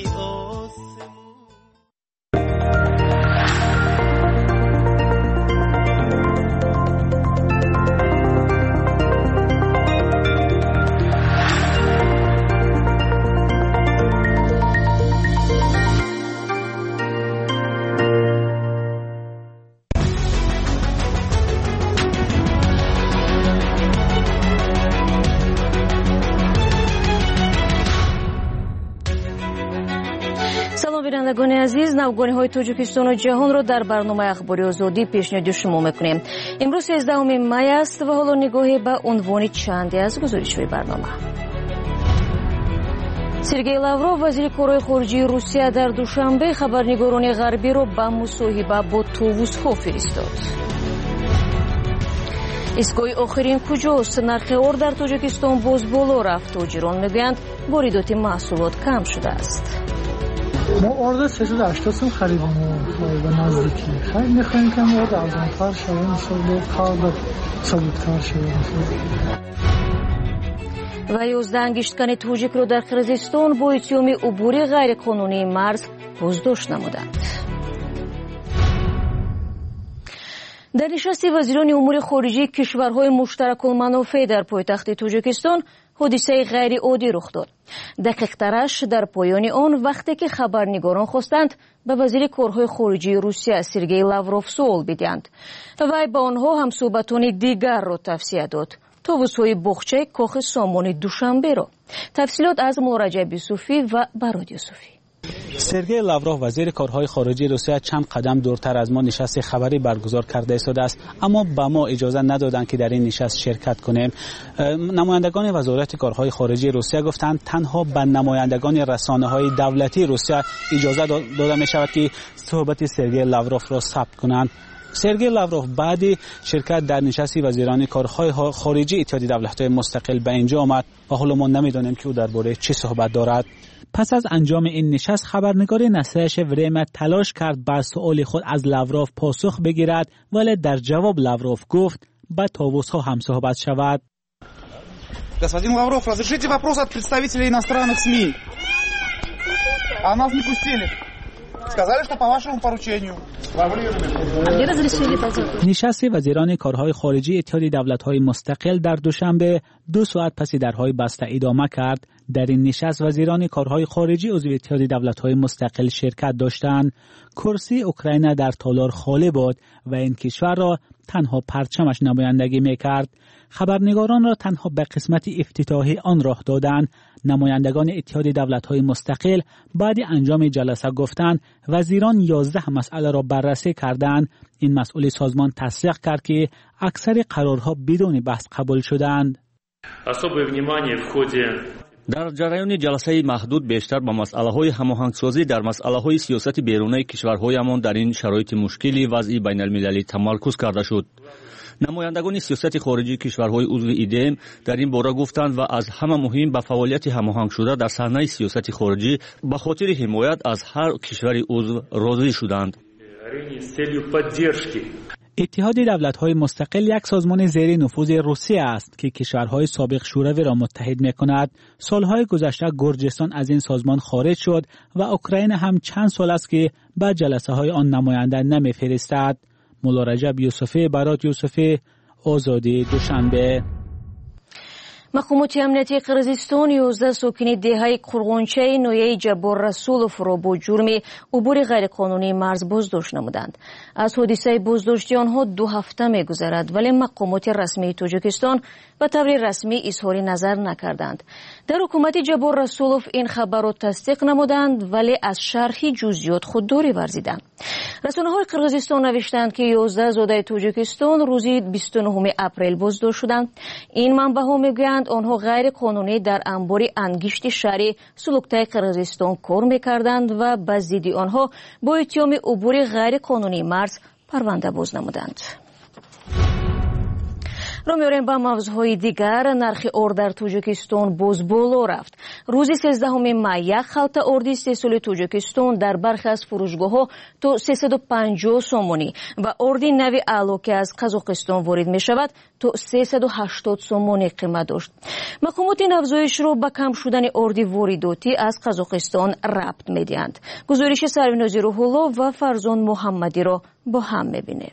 шунавандагони азиз, навгониҳои Тоҷикистону ҷаҳонро дар барномаи ахбори озодӣ пешниҳоди шумо мекунем. имрӯз 13 май аст ва ҳоло нигоҳе ба унвони чанде аз гузоришҳои барнома. Сергей Лавров, вазири корҳои хориҷии Русия, дар душанбе хабарнигорони ғарбиро ба мусоҳиба бо товусҳо фиристод. истгоҳи охирин куҷост? Нархи ор дар Тоҷикистон боз боло рафт. тоҷирон мегӯянд воридоти маҳсулот кам шудааст. ما ارد 380 سال خریدیم و نزدیکی خیلی میخوایم که ما ارزان‌تر شده انشالله کار ثابت‌تر شده. و 11 ангишткани тоҷикро дар Қирғизистон бо иттиҳоми убури ғайриқонунии марз боздошт намуданд. дар нишасти вазирони умури хориҷии кишварҳои муштаракулманофеъ дар пойтахти Тоҷикистон ҳодисаи ғайриоддӣ рух дод. дақиқтараш дар поёни он вақте ки хабарнигорон хостанд ба вазири корҳои хориҷии Русия Сергей Лавров суол бидиҳанд. вай ба онҳо ҳамсӯҳбатони дигарро тавсия дод. товусҳои боғчаи кохи сомони Душанберо. тафсилот аз Мулораҷаб Юсуфӣ ва Барод Юсуфӣ. سرگئی لاوروف وزیر کارهای خارجی روسیه چند قدم دورتر از ما نشست خبری برگزار کرده ایستاده است، اما به ما اجازه ندادند که در این نشست شرکت کنیم. نمایندگان وزارت کارهای خارجی روسیه گفتند تنها به نمایندگان رسانه‌های دولتی روسیه اجازه داده می شود که صحبت سرگئی لاوروف را ثبت کنند. سرگئی لاوروف بعد شرکت در نشست وزیران کارهای خارجی اتحادیه دولت‌های مستقل به اینجا آمد و حالا ما نمی‌دانیم که او درباره چه صحبت دارد. پس از انجام این نشست خبرنگار نسایش وریم تلاش کرد بر سؤال خود از لاوروف پاسخ بگیرد، ولی در جواب لاوروف گفت با طاووس‌ها هم صحبت شود. Господин Лавров, разрешите вопрос от представителей иностранных СМИ. А нас не пустили. Сказали, что по вашему поручению. نشست وزیران کارهای خارجی اتحادیه دولت‌های مستقل در دوشنبه 2 ساعت پس درهای بسته ادامه کرد. در این نشست وزیران کارهای خارجی عضو اتحادیه دولت‌های مستقل شرکت داشتند. کرسی اوکراین در تالار خالی بود و این کشور را تنها پرچمش نمایندگی می‌کرد. خبرنگاران را تنها به قسمت افتتاحی آن راه دادند. نمایندگان اتحادیه دولت‌های مستقل بعد انجام جلسه گفتند وزیران 11 مسئله را بررسی کردند. این مسئول سازمان تصدیق کرد که اکثر قرارها بدون بحث قبول شدند. дар ҷараёни ҷаласаи маҳдуд бештар ба масъалаҳои ҳамоҳангсозӣ дар масъалаҳои сиёсати берунаи кишварҳоямон дар ин шароити мушкили вазъи байналмилалӣ тамаркуз карда шуд. намояндагони сиёсати хориҷии кишварҳои узви идм дар ин бора гуфтанд ва аз ҳама муҳим ба фаъолияти ҳамоҳангшуда дар саҳнаи сиёсати хориҷӣ ба хотири ҳимоят аз ҳар кишвари узв розӣ шуданд. اتحادیه دولت‌های مستقل یک سازمان زیر نفوذ روسیه است که کشورهای سابق شوروی را متحد می‌کند. سالهای گذشته گرجستان از این سازمان خارج شد و اوکراین هم چند سال است که به جلسه‌های آن نماینده نمی‌فرستد. مولارجب یوسفی، برات یوسفی، آزادی دوشنبه. мақомоти амнияти Қирғизистон 11 сокини деҳаи Қурғончаи ноҳияи Ҷаббор Расуловро бо ҷурми убури ғайриқонунии марз боздошт намуданд. аз ҳодисаи боздоштии онҳо 2 ҳафта мегузарад, вале мақомоти расмии Тоҷикистон ба таври расмӣ изҳори назар накарданд. дар ҳукумати Ҷаббор Расулов ин хабарро тасдиқ намуданд, вале аз шарҳи ҷузъиёт худдорӣ варзиданд. расонаҳои Қирғизистон навиштанд ки 11 зодаи Тоҷикистон рӯзи 29 апрел боздошт шуданд. ин манбаъҳо мегӯянд онҳо ғайриқонунӣ дар анбори ангишти шаҳри Сулуктаи Қирғизистон кор мекарданд ва ба зидди онҳо бо иттиҳоми убури ғайриқонунии марз парванда боз намуданд. رو می‌آوریم با موضوعهای دیگر. نرخ ار در توجیکستان باز بالا رفت. روز 13 مای یک خلط اردی 3 سال توجیکستان در برخی از فروشگاه‌ها تا 350 سومونی و اردی نوی اعلی که از قزاقستان وارد می‌شود تا 380 سومونی قیمت داشت. مقامات این افزایش را به کم شدن اردی وارداتی از قزاقستان ربط می‌دهند. گزارش سروینازی روح‌الله و فرزان محمدی را با هم می‌بینیم.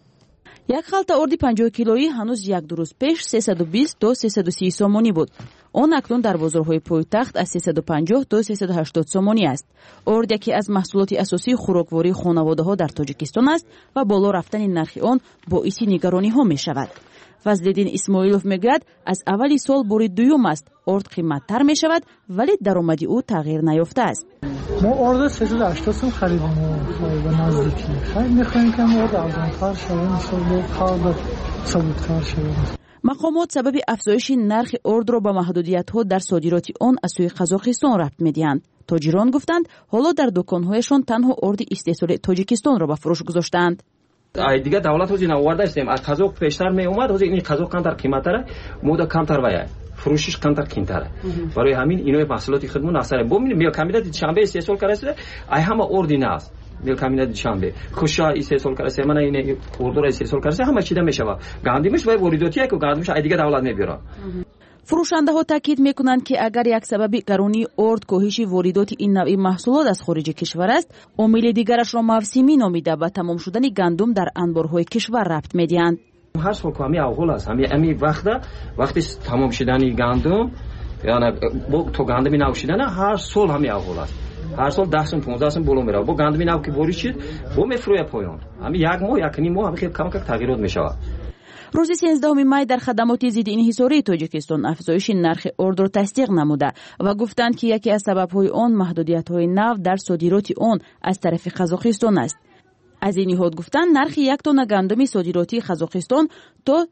یک خلطه اردی 50 کیلویی هنوز یک روز پیش 320 تا 330 سومونی بود. آن اکنون در بازارهای پایتخت از 350 تا 380 سومانی است. ارد یکی از محصولات اساسی خوراکواری خانواده‌ها در تاجیکستان است و بالا رفتن نرخ آن باعث نگرانی‌ها می‌شود. فضل‌الدین اسماعیلوف میگوید از اولی سال بار دوم است ارد قیمت‌تر می‌شود ولی درآمد او تغییر نیافته است. ما ارد 380 سوم خریدیم و نزدیکی. خیلی می‌خوایم که ارد ارزان‌تر شود، مثلا کار ثابت‌تر شود. مقامات سبب افزایش نرخ ارد را به محدودیت‌ها در صادرات آن از سوی قزاقستان ربط می‌دهند. تاجران گفتند حالا در دکان‌هایشان تنها ارد استحصال تاجیکستان را به فروش گذاشتند. دیگه دولت حاجی نوارده استیم از قزاق پیشتر می اومد حاجی این قزاق کمتر قیمتره مودا کمتر وایه فروشش کمتر کینتره برای همین اینو محصولات خودمون اثر ببینید میل کمیت شنبه استحصال کرده ای همه اردی نه میل کمیت شنبه خوشا استحصال کرده من این اردو را استحصال کرده همه چیده میشه گاندیمش وای وارداتیه که گاندیمش دیگه دولت میبره. فروشنده‌ها تاکید می‌کنند که اگر یک سبب گرانی ارد کاهش واردات این نوع محصولات از خارج کشور است، عامل دیگرش را موسمی نامیده به تمام شدن گندم در انبارهای کشور ربط می‌دهند. هر سال کمی اول است همین وقتی تمام شدن گندم یعنی تو گندم نو شدن هر سال همین اول است. هر سال 10 سوم 15 سوم بالا میره. با گندم نو که وارد شد با میفروє پایان. همین یک ماه یک نیم ماه خیلی کم تغییرات می‌شود. روز 13 می در خدمات ضد انحصاری تاجیکستان افزایش نرخ ارد را تصدیق نموده و گفتند که یکی از سبب‌های آن محدودیت‌های نو در صادرات آن از طرف قزاقستان است. از این نهاد گفتند نرخ یک تن گندم صادراتی قزاقستان تا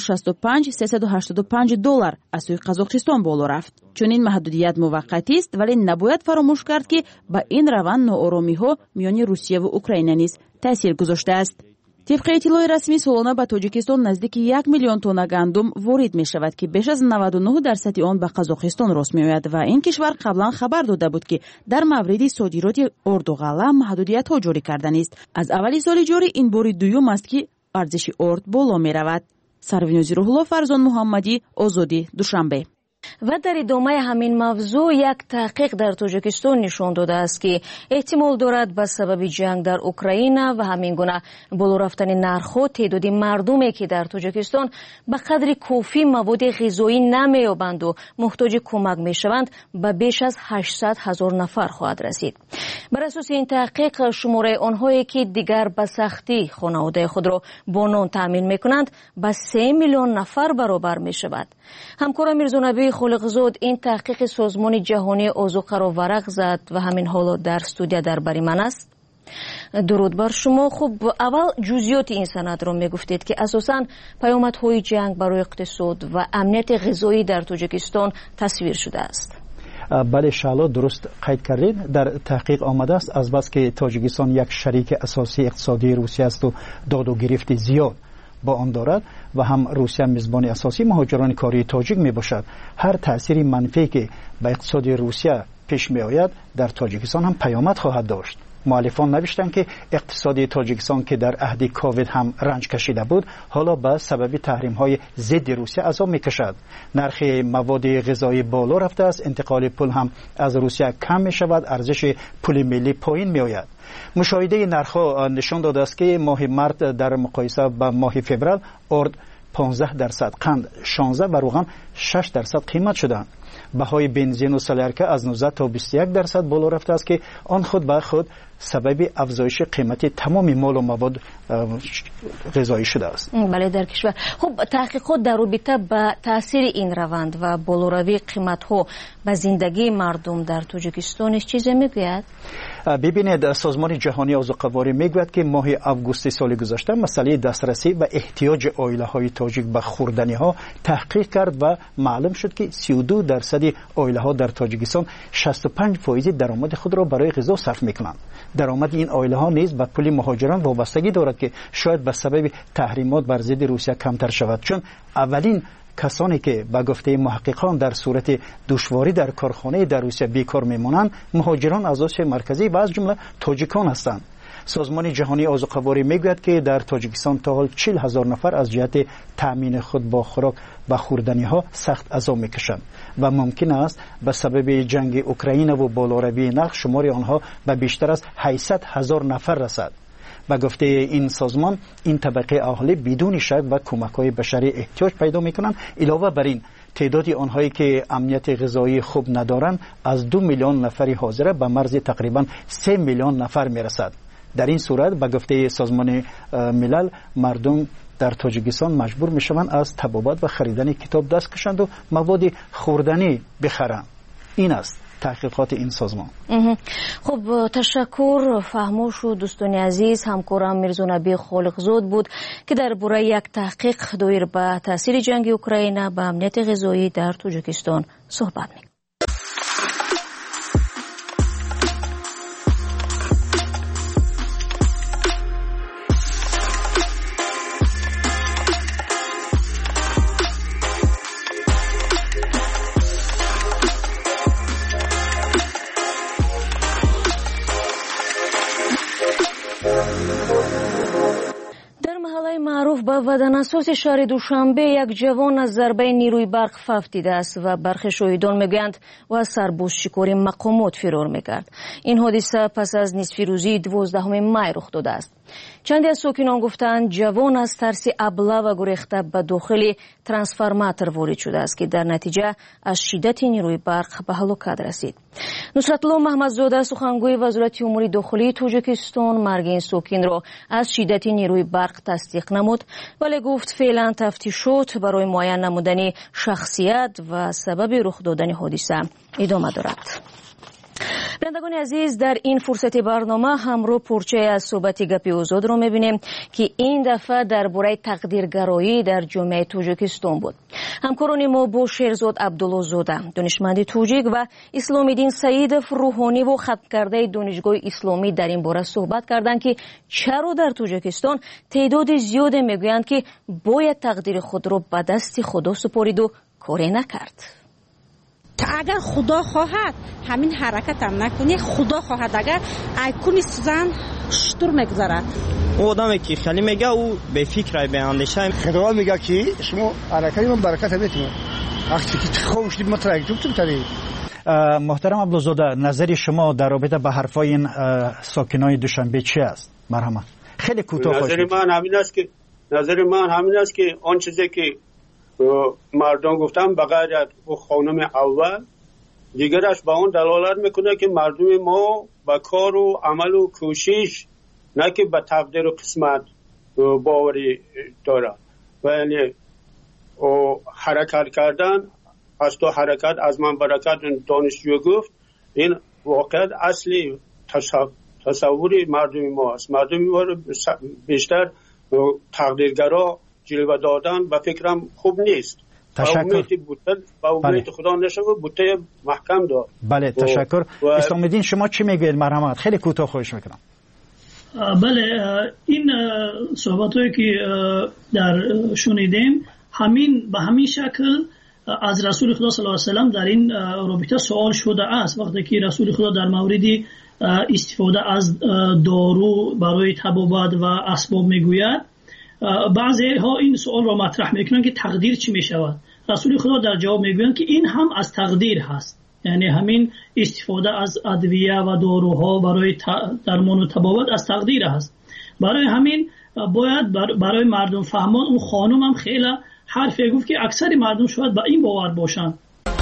365-385 دلار از سوی قزاقستان بالا رفت. چون این محدودیت موقتی است ولی نباید فراموش کرد که با این روند ناآرامی‌ها میان روسیه و اوکراین نیز تاثیر گذاشته است. طبق اطلاع رسمی سالانه به تاجیکستان نزدیک 1 میلیون تن گندم وارد می شود که بیش از 99% آن به قزاقستان راست می آید و این کشور قبلا خبر داده بود که در مورد صادرات ارد و غله محدودیت ها جاری کردن است. از اولی سال جاری این بار دوم است که ارزش ارد بالا می رود. سروینوزی روح‌الله، فرزان محمدی، آزادی، دوشنبه. و در ادامه همین موضوع یک تحقیق در تاجیکستان نشان داده است که احتمال دارد به سبب جنگ در اوکراین و همین گونه بالا رفتن نرخ‌ها تعداد مردمی که در تاجیکستان به قدر کافی مواد غذایی نمی‌یابند و محتاج کمک می‌شوند به بیش از 800,000 نفر خواهد رسید. بر اساس این تحقیق شماره آنهایی که دیگر به سختی خانواده خود را با نان تامین می‌کنند به 3 میلیون نفر برابر می‌شود. همکارم میرزا خالقزاد این تحقیق سازمان جهانی آذوقه را ورق زد و همین حالا در استودیو در بر من است. درود بر شما. خب اول جزئیات این سند را میگفتید که اساساً پیامدهای جنگ برای اقتصاد و امنیت غذایی در تاجیکستان تصویر شده است. بله شالا درست قید کردید. در تحقیق آمده است از بس که تاجیکستان یک شریک اساسی اقتصادی روسیه است و داد و گرفت زیاد با آن دارد و هم روسیه میزبان اساسی مهاجران کاری تاجیک می باشد. هر تأثیر منفی که به اقتصاد روسیه پیش می آید در تاجیکستان هم پیامد خواهد داشت. مؤلفان نوشتند که اقتصاد تاجیکستان که در عهد کووید هم رنج کشیده بود حالا به سبب تحریم های ضد روسیه عذاب می کشد. نرخ مواد غذایی بالا رفته است، انتقال پول هم از روسیه کم می شود، ارزش پول ملی پایین می آید. مشاهده نرخ‌ها نشان داده است که ماه مارس در مقایسه با ماه فوریه ارد 15%، قند 16% و روغن 6% قیمت شدند. بهای بنزین و سلیرکه از 19 تا 21% بالا رفته است که آن خود به خود سبب افزایش قیمت تمام مال و مواد غذایی شده است. بله در کشور. خب تحقیقات در رابطه با تاثیر این روند و بالاروی قیمت‌ها به زندگی مردم در تاجیکستان چیزی میگوید؟ ببینید سازمان جهانی آذوقه‌واری میگوید که ماه آگوست سال گذشته مسئله دسترسی و احتیاج عائله‌های تاجیک به خوردنی‌ها تحقیق کرد و معلوم شد که 32% عائله‌ها در تاجیکستان 65% درآمد خود را برای غذا صرف می‌کنند. درآمد این عائله‌ها نیز به پول مهاجران وابستگی دارد که شاید به سبب تحریمات بر ضد روسیه کمتر شود، چون اولین کسانی که به گفته محققان در صورت دشواری در کارخانه در روسیه بیکار میمانند مهاجران از آسیا مرکزی و از جمله تاجیکان هستند. سازمان جهانی آذوقه‌واری میگوید که در تاجیکستان تا حال 40,000 نفر از جهت تأمین خود با خوراک و خوردنی‌ها سخت عذاب میکشند و ممکن است به سبب جنگ اوکراین و بالاروی نرخ شمار آنها به بیشتر از 800,000 نفر رسد. به گفته این سازمان این طبقه اهالی بدون شک و کمک‌های بشری احتیاج پیدا می‌کنند. علاوه بر این تعداد آنهایی که امنیت غذایی خوب ندارند از 2 میلیون نفری حاضره به مرز تقریبا 3 میلیون نفر میرسد. در این صورت به گفته سازمان ملل مردم در تاجیکستان مجبور میشوند از طبابت و خریدن کتاب دست کشند و مواد خوردنی بخرند. این است تحقیقات این سازمان. خب تشکر. فهموش و دوستان عزیز، همکارم میرزا نبی خالقزاد بود که در باره یک تحقیق دایر به تاثیر جنگ اوکراین به امنیت غذایی در تاجیکستان صحبت می‌کرد. معروف به بدنساز شهر دوشنبه یک جوان از ضربه نیروی برق فوت است و برخی شاهدان میگویند و از سربازشکاری مقامات فرار میکرد. این حادثه پس از نصف روزی 12 می رخ داده است. چندی از ساکنان گفتند جوان از ترس ابله و گریخته به داخل ترانسفورماتور وارد شده است که در نتیجه از شدت نیروی برق به هلاکت رسید. نصرتالله محمدزاده سخنگوی وزارت امور داخلی تاجیکستان مرگ این ساکن را از شدت نیروی برق تصدیق نمود، ولی گفت فعلا تفتیشات برای معاین نمودن شخصیت و سبب رخ دادن حادثه ادامه دارد. بینندگان عزیز، در این فرصت برنامه همراه پرچه از صحبت گپی آزاد را میبینیم که این دفعه درباره تقدیرگرایی در جامعه تاجیکستان بود. همکاران ما با شیرزاد عبدالله زاده دانشمند تاجیک و اسلام‌الدین سعیدов روحانی و ختم کرده دانشگاه اسلامی در این باره صحبت کردند که چرا در تاجیکستان تعداد زیاد میگویند که باید تقدیر خود را به دست خدا سپارید و کاری نکرد. اگر خدا خواهد همین حرکت هم نکنی، خدا خواهد اگر ایکون سوزن شطور میگذارد. او آدمی که خیلی میگه او به فکر به اندیشه خدا میگه که شما حرکت من برکت میتونه وقتی که خوش دید مترک تو تری. محترم عبدالزاده، نظر شما در رابطه با حرفای این ساکنای دوشنبه چی است؟ مرحمت. خیلی کوتاه. نظر من همین است که آن چیزی که مردم گفتم بغیر از خانم اول دیگرش با اون دلالت میکنه که مردم ما با کار و عمل و کوشش نه که به تقدیر و قسمت باوری داره و یعنی حرکت کردن از تو حرکت از من برکت دانشجو گفت این واقعا اصلی تصوری مردم ما است. مردم ما بیشتر تقدیرگرا جلوه دادن به فکرم خوب نیست. تشکر. با امید خدا نشود بوته محکم دار. بله تشکر. اسلام‌الدین شما چی میگوید؟ مرحمت. خیلی کوتاه خواهش میکنم. بله، این صحبتایی که در شنیدیم به همین شکل از رسول خدا صلی الله علیه و سلم در این رابطه سوال شده است. وقتی که رسول خدا در موردی استفاده از دارو برای طبابت و اسباب میگوید، بعضی ها این سوال را مطرح میکنن که تقدیر چی میشود؟ رسول خدا در جواب میگویند که این هم از تقدیر هست، یعنی همین استفاده از ادویه و داروها برای درمان و طبابت از تقدیر هست. برای همین باید برای مردم فهمان. اون خانم هم خیلی حرفی گفت که اکثر مردم شاید با این باور باشند.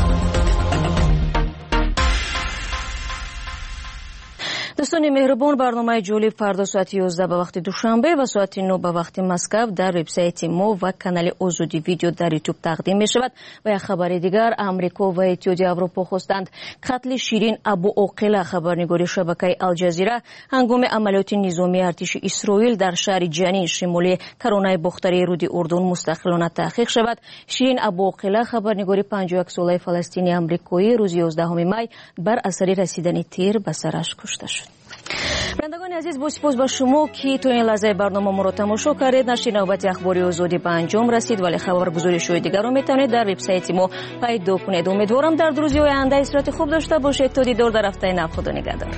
دوستان مهربان، برنامه جالب فردا ساعت 11 به وقت دوشنبه و ساعت 9 به وقت مسکو در وبسایت ما و کانال آزادی ویدیو در یوتیوب تقدیم می شود. و یک خبر دیگر، امریکا و اتحادیه اروپا خواستند قتل شیرین ابو عاقله خبرنگار شبکه الجزیره هنگام عملیات نظامی ارتش اسرائیل در شهر جنین شمالی کرانه باختری رود اردن مستقلانه تحقیق شود. شیرین ابو عاقله خبرنگار 51 ساله فلسطینی آمریکایی روز 11 می بر اثر رسیدن تیر به سرش کشته شد. بینندگان عزیز، با سپاس به شما که تو این لحظه برنامه ما را تماشا کردید. نشر نوبت اخباری آزادی به انجام رسید، ولی خبرگزاری شوی دیگر را میتونید در وبسایت ما پیدا کنید. امیدوارم در روزی آینده صورت خوب داشته باشید. تا دیدار در هفته نو. خدا نگهدار.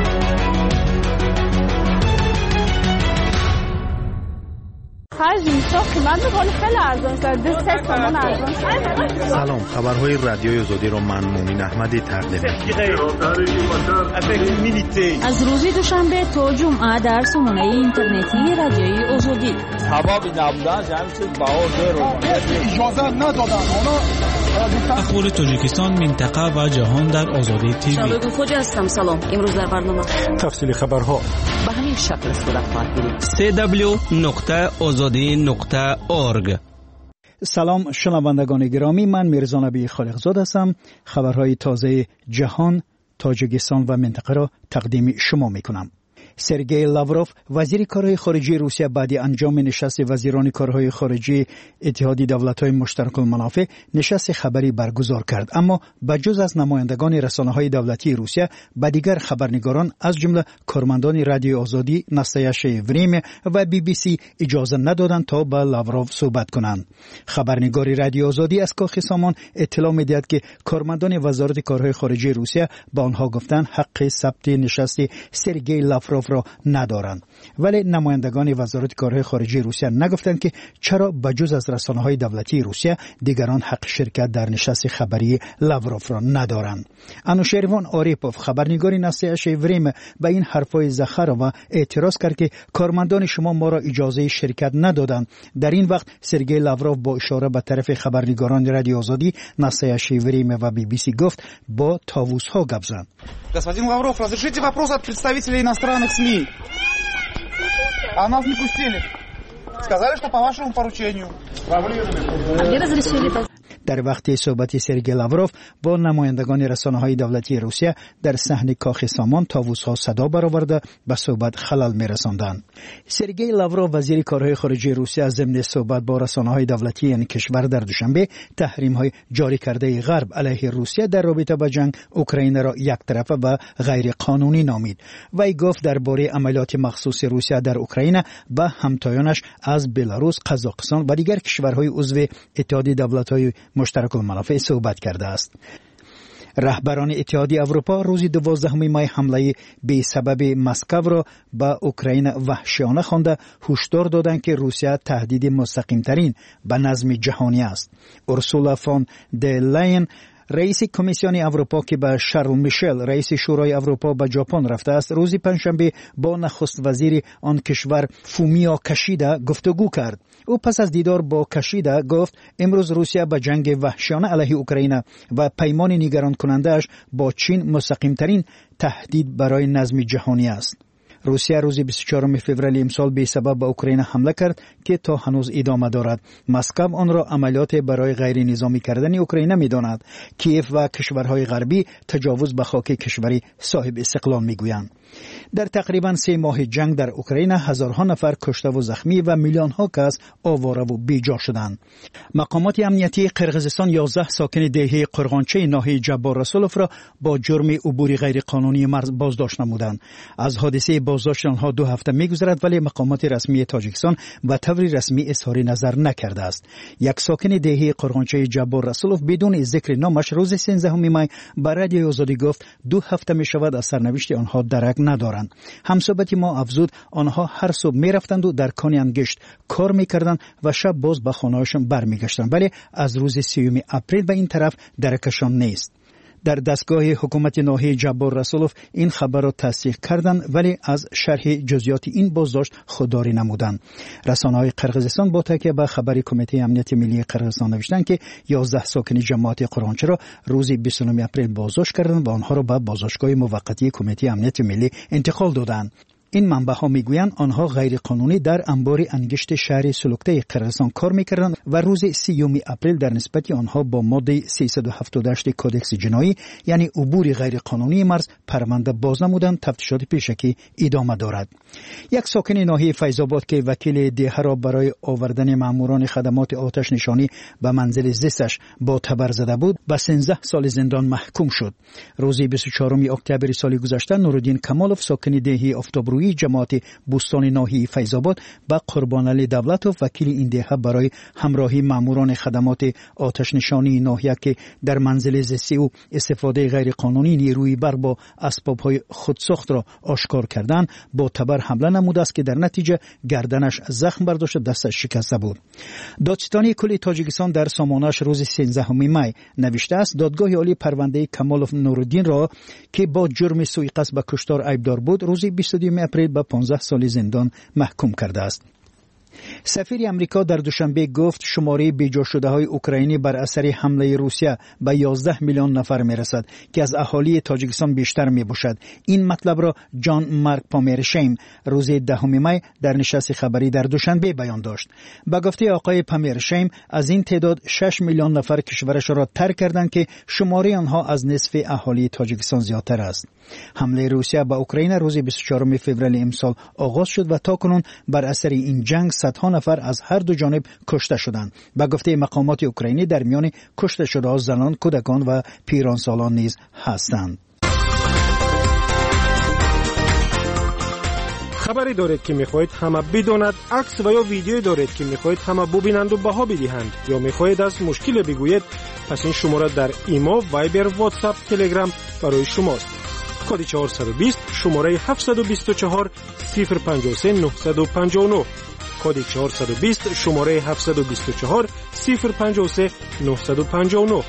Faz تو قیمت می‌کنی خیلی ارزان شد 2 تومان ارزان شد. سلام، خبرهای رادیوی آزادی رو من مومین احمدی تقدیم از روز دوشنبه تا جمعه در سامانه اینترنتی رادیوی آزادی سبب نبودن همین چیز بهار رو اجازه ندادن اخبار تاجیکستان، منطقه و جهان در آزادی تیوی. شالوی خوج هستم. سلام. امروز در برنامه تفصیل خبرها به همین شکل صورت خواهد گرفت. www.azadi.org. سلام شنوندگان گرامی، من میرزا نبی خالقزاد هستم. خبرهای تازه جهان، تاجیکستان و منطقه را تقدیم شما میکنم. سرگئی لاوروف وزیر کارهای خارجی روسیه بعد انجام نشست وزیران کارهای خارجی اتحادیه دولت‌های مشترک المنافع نشست خبری برگزار کرد، اما بجز از نمایندگان رسانه‌های دولتی روسیه با دیگر خبرنگاران از جمله کارمندان رادیو آزادی ناستیا شیوریم و BBC اجازه ندادند تا با لاوروف صحبت کنند. خبرنگار رادیو آزادی از کاخ سامان اطلاع می‌دهد که کارمندان وزارت کارهای خارجی روسیه با آنها گفتند حق ثبت نشست سرگئی لاوروف را ندارند، ولی نمایندگان وزارت کارهای خارجی روسیه نگفتند که چرا بجز از رسانه‌های دولتی روسیه دیگران حق شرکت در نشست خبری لاوروف را ندارند. انوشیروان آریپوف خبرنگار ناستیا شیوریم به این حرفای زخروا اعتراض کرد که کارمندان شما ما را اجازه شرکت ندادند. در این وقت سرگئی لاوروف با اشاره به طرف خبرنگاران رادیو آزادی ناستیا شیوریم و BBC گفت با طاووس‌ها گپ زد. Господин Лавров, разрешите вопрос от представителей иностранных СМИ. А нас не пустили. Сказали, что по вашему поручению. در وقت صحبت سرگئی لاوروف با نمایندگان رسانه‌های دولتی روسیه در صحن کاخ سامان طاووس‌ها صدا برآورده به صحبت خلل می‌رساندند. سرگئی لاوروف وزیر کارهای خارجی روسیه ضمن صحبت با رسانه‌های دولتی این کشور در دوشنبه تحریم‌های جاری کرده غرب علیه روسیه در رابطه با جنگ اوکراین را یک طرفه و غیر قانونی نامید. وی گفت درباره عملیات مخصوص روسیه در اوکراین با همتایانش از بلاروس، قزاقستان و دیگر کشورهای عضو اتحادیه دولت‌های مشترک المنافع صحبت کرده است. رهبران اتحادیه اروپا روز 12 می حمله بی سبب مسکو را به اوکراین وحشیانه خوانده هشدار دادند که روسیه تهدید مستقیم ترین به نظم جهانی است. اورسولا فون در لاین رئیس کمیسیون اروپا که با شارل میشل رئیس شورای اروپا به ژاپن رفته است، روز پنجشنبه با نخست وزیر آن کشور فومیو کشیدا گفتگو کرد. او پس از دیدار با کشیدا گفت امروز روسیه به جنگ وحشیانه علیه اوکراین و پیمان نگران کننده‌اش با چین مستقیم ترین تهدید برای نظم جهانی است. روسیه روز 24 فوریه امسال به سبب به اوکراین حمله کرد که تا هنوز ادامه دارد. مسکو آن را عملیات برای غیر نظامی کردن اوکراین می‌داند. کیف و کشورهای غربی تجاوز به خاک کشوری صاحب استقلال می‌گویند. در تقریبا 3 ماه جنگ در اوکراین هزارها نفر کشته و زخمی و میلیون‌ها کس آواره و بیجا شدند. مقامات امنیتی قرقیزستان 11 ساکن دهه قرغانچه ناحیه جبار رسولوف را با جرم عبور غیرقانونی مرز بازداشت نمودند. از حادثه بازداشت آنها 2 هفته می‌گذرد، ولی مقامات رسمی تاجیکستان به طور رسمی اظهار نظر نکرده است. یک ساکن دهه قرغانچه جبار رسولوف بدون ذکر نامش روز 13 می به رادیو آزادی گفت 2 هفته می‌شود از سرنوشت آنها درک ندارند. همصحبت ما افزود آنها هر صبح می‌رفتند و در کان انگشت کار می‌کردند و شب باز به خانه‌هاشان برمیگشتند، ولی از روز 30 اپریل به این طرف درکشان نیست. در دستگاه حکومت ناحیه جبار رسولوف این خبر را تصدیق کردند، ولی از شرح جزئیات این بازداشت خودداری نمودند. رسانه‌های قرقیزستان با تکیه به خبر کمیته امنیت ملی قرقیزستان نوشتند که 11 ساکن جماعت قرغانچه را روز 29 اپریل بازداشت کردند و آنها را به بازداشتگاه موقتی کمیته امنیت ملی انتقال دادند. این منبع‌ها میگویند آنها غیر قانونی در انبار انگشت شهر سلوکته قرقیزستان کار میکردند و روز 30 اپریل در نسبت آنها با ماده 378 کدکس جنایی یعنی عبور غیر قانونی مرز پرونده باز نمودند. تفتیشات پیشکی ادامه دارد. یک ساکن ناحیه فیض‌آباد که وکیل دهه را برای آوردن ماموران خدمات آتش نشانی به منزل زیستش با تبر زده بود به 13 سال زندان محکوم شد. روز 24 اکتبر سال گذشته نورالدین کمالوف ساکن دهه آفتابرویی روی جماعت بوستان ناحیه فیض‌آباد به قربان علی دولت و وکیل این دهه برای همراهی ماموران خدمات آتش نشانی ناحیه که در منزل زیستی او استفاده غیر قانونی نیروی برق با اسباب‌های خودساخت را آشکار کردند با تبر حمله نموده است که در نتیجه گردنش زخم برداشت و دستش شکسته بود. دادستانی کل تاجیکستان در سامانه‌اش روز 13 می نوشته است دادگاه عالی پرونده کمالوف نورالدین را که با جرم سوءقصد به کشتار ایبدار بود روز 22 اپریل به 15 سال زندان محکوم کرده است. سفیر امریکا در دوشنبه گفت شماره بیجا شده های اوکراینی بر اثر حمله روسیه به 11 میلیون نفر می رسد که از اهالی تاجیکستان بیشتر می باشد. این مطلب را جان مارک پامیرشیم روز 10 می در نشست خبری در دوشنبه بیان داشت. به گفته آقای پامیرشیم از این تعداد 6 میلیون نفر کشورش را ترک کردند که شماره آنها از نصف اهالی تاجیکستان زیادتر است. حمله روسیه به اوکراین روز 24 فوریه امسال آغاز شد و تاکنون بر اثر این جنگ صدها نفر از هر دو جانب کشته شدند. به گفته مقامات اوکراینی در میان کشته شده زنان، کودکان و پیرانسالان نیز هستند. خبری دارید که میخواهید همه بداند، عکس و یا ویدیویی دارید که میخواهید همه ببینند و بها بدهند یا میخواهید از مشکل بگویید، پس این شماره در ایما، وایبر، واتساپ، تلگرام برای شماست. کد 420 شماره 724 053 959 کد 420 شماره 724 053 959.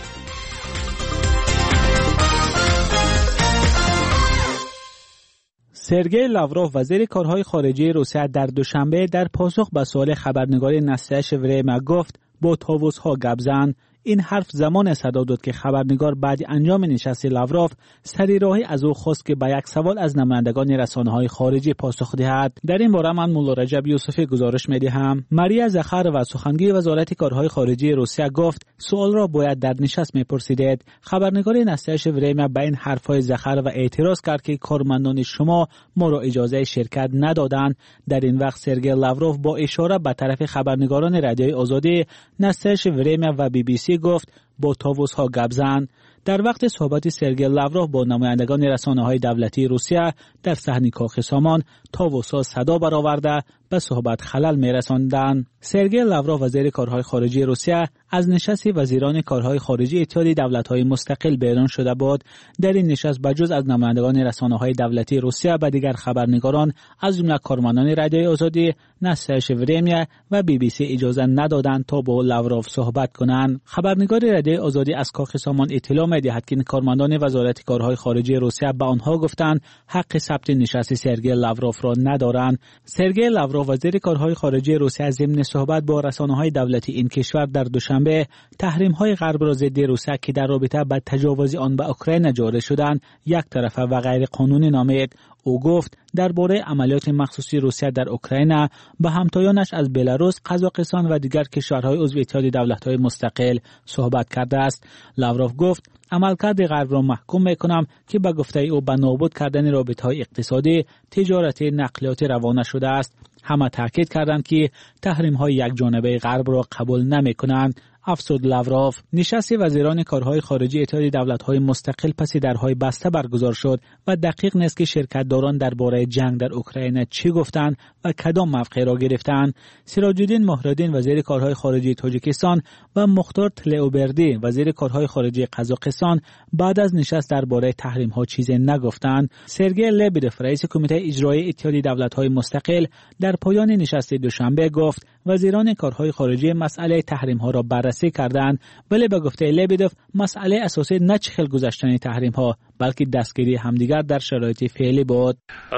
سرگئی لاوروف وزیر کارهای خارجه روسیه در دوشنبه در پاسخ به سوال خبرنگار نستعش ورما گفت با طاووس‌ها گپ زن. این حرف زمان صدا داد که خبرنگار بعد انجام نشست لاوروف سریراهی از او خواست که به یک سوال از نمایندگان رسانه‌های خارجی پاسخ دهد. در این باره من مولا رجب یوسفی گزارش می‌دهم. ماریا زخر و سخنگوی وزارت کارهای خارجی روسیه گفت سوال را باید در نشست می‌پرسیدید. خبرنگار نستعش ورما به این حرف‌های زخر و اعتراض کرد که کارمندان شما ما را اجازه شرکت ندادند. در این وقت سرگئی لاوروف با اشاره به طرف خبرنگاران رادیوی آزادی نستعش ورما و BBC گفت با طاووس‌ها گپ زن. در وقت صحبت سرگئی لاوروف با نمایندگان رسانه‌های دولتی روسیه در صحن کاخ سامان طاووس‌ها صدا برآورده به صحبت خلل می‌رساندند. سرگئی لاوروف وزیر کارهای خارجی روسیه از نشست وزیران کارهای خارجی اتحادیه دولت‌های مستقل بیرون شده بود. در این نشست بجز از نمایندگان رسانه‌های دولتی روسیه و دیگر خبرنگاران از جمله کارمندان رادیوی آزادی نستعش ورما و BBC اجازه ندادند تا با لاوروف صحبت کنند. خبرنگار رادیوی آزادی از کاخ سامان اطلاع می‌دهد که کارمندان وزارت کارهای خارجی روسیه به آنها گفتند حق ثبت نشست سرگئی لاوروف را ندارند. سرگئی لاوروف وزیر کارهای خارجی روسیه ضمن صحبت با رسانه‌های دولتی این کشور در دوشنبه تحریم‌های غرب را ضد روسیه که در رابطه با تجاوز آن به اوکراین جاری شدند یک طرفه و غیر قانونی نامید. او گفت درباره عملیات مخصوصی روسیه در اوکراین با همتایانش از بلاروس، قزاقستان و دیگر کشورهای عضو اتحادیه دولت‌های مستقل صحبت کرده است. لاوروف گفت عملکرد غرب را محکوم می‌کنم که به گفته او به نابود کردن رابطه‌های اقتصادی، تجارتی، نقلیاتی روانه شده است. همه تاکید کردند که تحریم‌های یکجانبه غرب را قبول نمی‌کنند. افسود لاوروف. نشست وزیران کارهای خارجی اتحادیه دولت‌های مستقل پس درهای بسته برگزار شد و دقیق نیست که شرکت‌داران درباره جنگ در اوکراین چی گفتند و کدام موقع را گرفتند. سراج‌الدین مهرالدین وزیر کارهای خارجی تاجیکستان و مختار تلئوبردی وزیر کارهای خارجی قزاقستان بعد از نشست درباره تحریم‌ها چیزی نگفتند. سرگئی لبدف رئیس کمیته اجرایی اتحادیه دولت‌های مستقل در پایان نشست دوشنبه گفت وزیران کارهای خارجی مسئله تحریم‌ها را بررسی کردند، ولی به گفته لبدف مسئله اساسی نه چخل گذشتن تحریم‌ها بلکه دستگیری همدیگر در شرایط فعلی بود.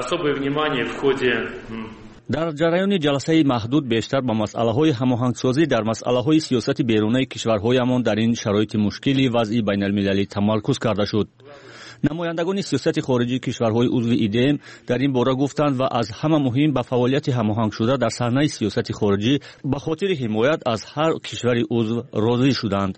در جریان جلسه محدود بیشتر با مسئله‌های هماهنگسازی در مسئله‌های سیاست بیرونی کشورهایمان در این شرایط مشکلی وضعی بین‌المللی تمرکز کرده شد. نمایندگان سیاست خارجی کشورهای عضو ایدم در این باره گفتند و از همه مهم به فعالیت هماهنگ شده در صحنه سیاست خارجی به خاطر حمایت از هر کشور عضو راضی شدند.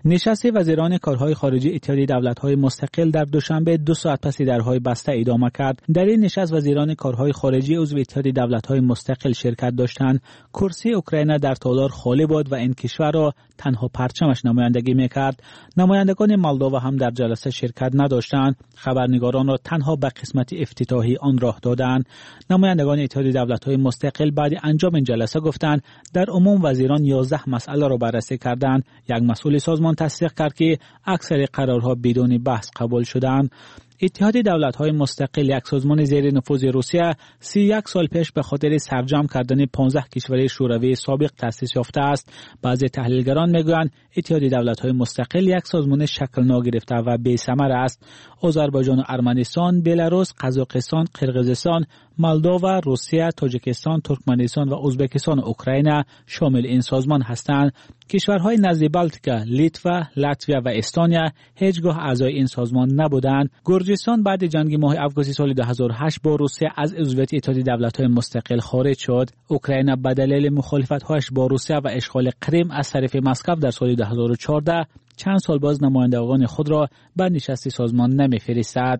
نشست وزیران کارهای خارجه اتحادیه دولت‌های مستقل در دوشنبه 2 ساعت پس درهای بسته ادامه کرد. در این نشست وزیران کارهای خارجه عضو اتحادیه دولت‌های مستقل شرکت داشتند. کرسی اوکراین در تالار خالی بود و این کشور را تنها پرچمش نمایندگی می‌کرد. نمایندگان مولداوا هم در جلسه شرکت نداشتند. خبرنگاران را تنها به قسمت افتتاحی آن راه دادند. نمایندگان اتحادیه دولت‌های مستقل بعد انجام این جلسه گفتند در عموم وزیران 11 مسئله را بررسی کردند. یک مسئول سازمان تصدیق کرد که اکثر قرارها بدون بحث قبول شدند. اتحاد دولت‌های مستقل یک سازمان زیر نفوذ روسیه 31 سال پیش به خاطر سرجم کردن 15 کشور شوروی سابق تأسیس یافته است. بعضی تحلیلگران میگویند اتحاد دولت‌های مستقل یک سازمان شکل ناگرفته و بی‌ثمر است. آذربایجان و ارمنستان، بلاروس، قزاقستان، قرقیزستان، مولداوا، روسیه، تاجیکستان، ترکمنستان و ازبکستان و اوکراین شامل این سازمان هستند. کشورهای نزد بالتیکا، لیتوا، لاتویا و استونیا هیچگاه اعضای این سازمان نبودند. گرجستان بعد جنگ ماه آگوست سال 2008 با روسیه از عضویت اتحادیه دولت‌های مستقل خارج شد. اوکراین به دلیل مخالفت‌هایش با روسیه و اشغال کریم از طرف مسکو در سال 2014 چند سال باز نمایندگان خود را به نشست سازمان نمی‌فرستد.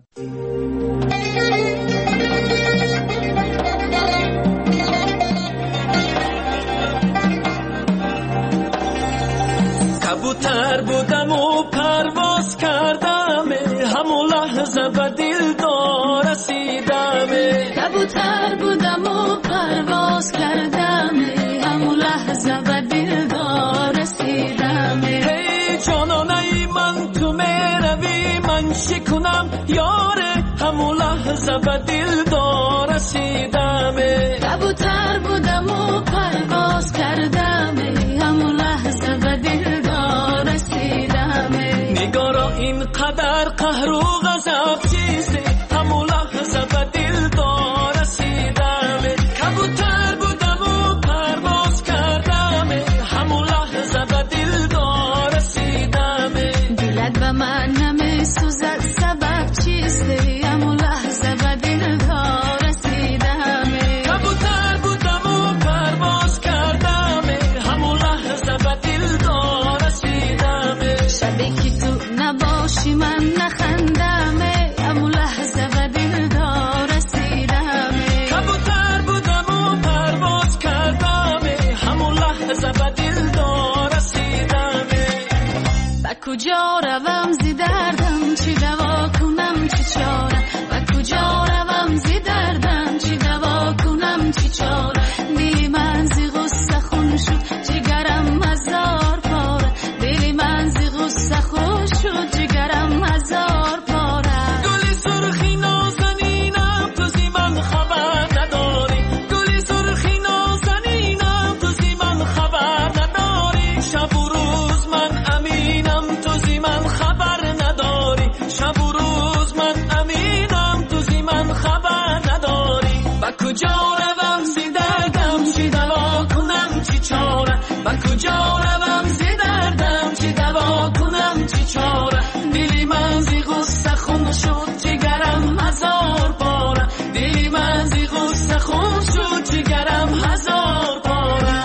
کبوتر بودم و پرواز کردم، همون لحظه به دلدار رسیدم. کبوتر بودم و پرواز کردم، همون لحظه به دلدار رسیدم. هی جانانه من تو میروی من شکنم یاره، همون لحظه به دلدار رسیدم. کبوتر بودم و پرواز کردم، همون لحظه به دلدار رسیدم. نگارا اینقدر قهر و غضب چیزی، همون لحظه به دلدار رسیدم. کبوتر بودم و پرواز کردم، همون لحظه به دلدار رسیدم. دلت به من نمیسوزد سبب چیستی، همون لحظه به دلدار رسیدم. کبوتر بودم و پرواز کردم، همون لحظه به دلدار رسیدم. شبی که تو نباشی من نخندم، همون لحظه به دلدار رسیدم. کبوتر بودم و پرواز کردم، همون لحظه به دلدار رسیدم. با کجا روم زی دردم، چی دوا کنم چی چاره. با کجا روم زی دردم، چی دوا کنم چی چاره. دلی من زی غصه خون شد جگرم هزار پاره. دلی من زی غصه خون شد جگرم هزار پاره. گلی سرخی نازنینم تو زی من خبر نداری. گلی سرخی نازنینم تو زی من خبر نداری. شب و روز من امینم تو زی من خبر نداری. شب و روز من امینم تو زی من خبر نداری. با کجا روم زی دردم چی دوا کنم چی چاره. با کجا روم زی دردم چی دوا کنم چی چاره. دلی من زی غصه خون شد جگرم هزار باره. دلی من زی غصه خون شد جگرم هزار باره.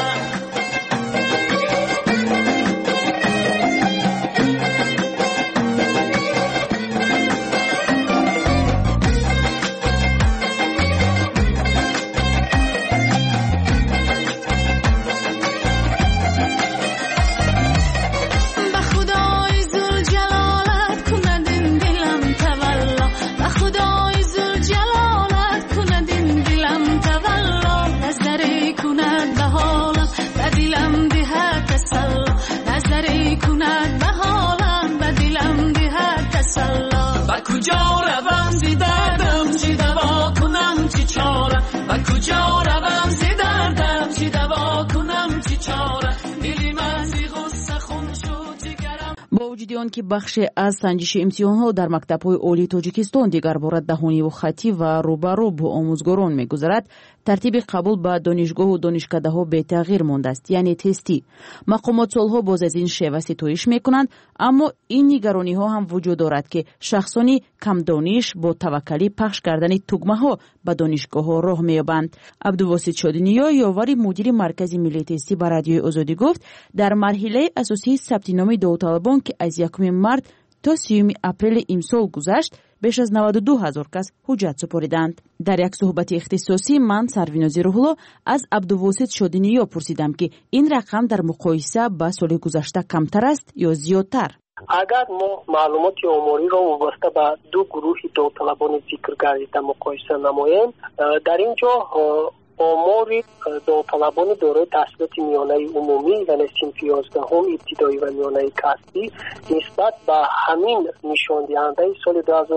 کجا روم زی دردم چی دوا کنم چی چاره. با کجا روم زی دردم چی دوا کنم چی چاره. دلی من زی غصه خون شد جگرم. با وجود آن که بخش از سنجش امتحان‌ها در مکتب‌های عالی تاجیکستان دیگر بار دهانی و خطی و روبرو با آموزگاران می‌گذرد، ترتیب قبول به دانشگاه و دانشکده‌ها به تغییر مانده است، یعنی تستی. مقامات سالها باز از این شیوه ستایش می‌کنند، اما این نگرانی‌ها هم وجود دارد که شخصانی کم دانش با توکلی پخش کردن تگمه‌ها به دانشگاه‌ها راه می‌یابند. عبدالواسط شادینیا، یاور مدیر مرکز ملی تستی به رادیوی آزادی گفت در مرحله اساسی ثبت نام داوطلبان که از 1 مارس تا 30 اپریل امسال گذشت، بیش از 92,000 کس حجت سپردند. در یک صحبت اختصاصی من سروینازی روح‌الله از عبدالواسط شادینیا پرسیدم که این رقم در مقایسه با سال گذشته کمتر است یا زیادتر. اگر ما معلومات آماری را وابسته به دو گروه داوطلبان ذکر گردیده مقایسه نماییم، در اینجا آمار داوطلبان دارای تحصیلات میانه عمومی یعنی صنف 11 ابتدایی و میانه کسبی نسبت به همین نشان دهنده سال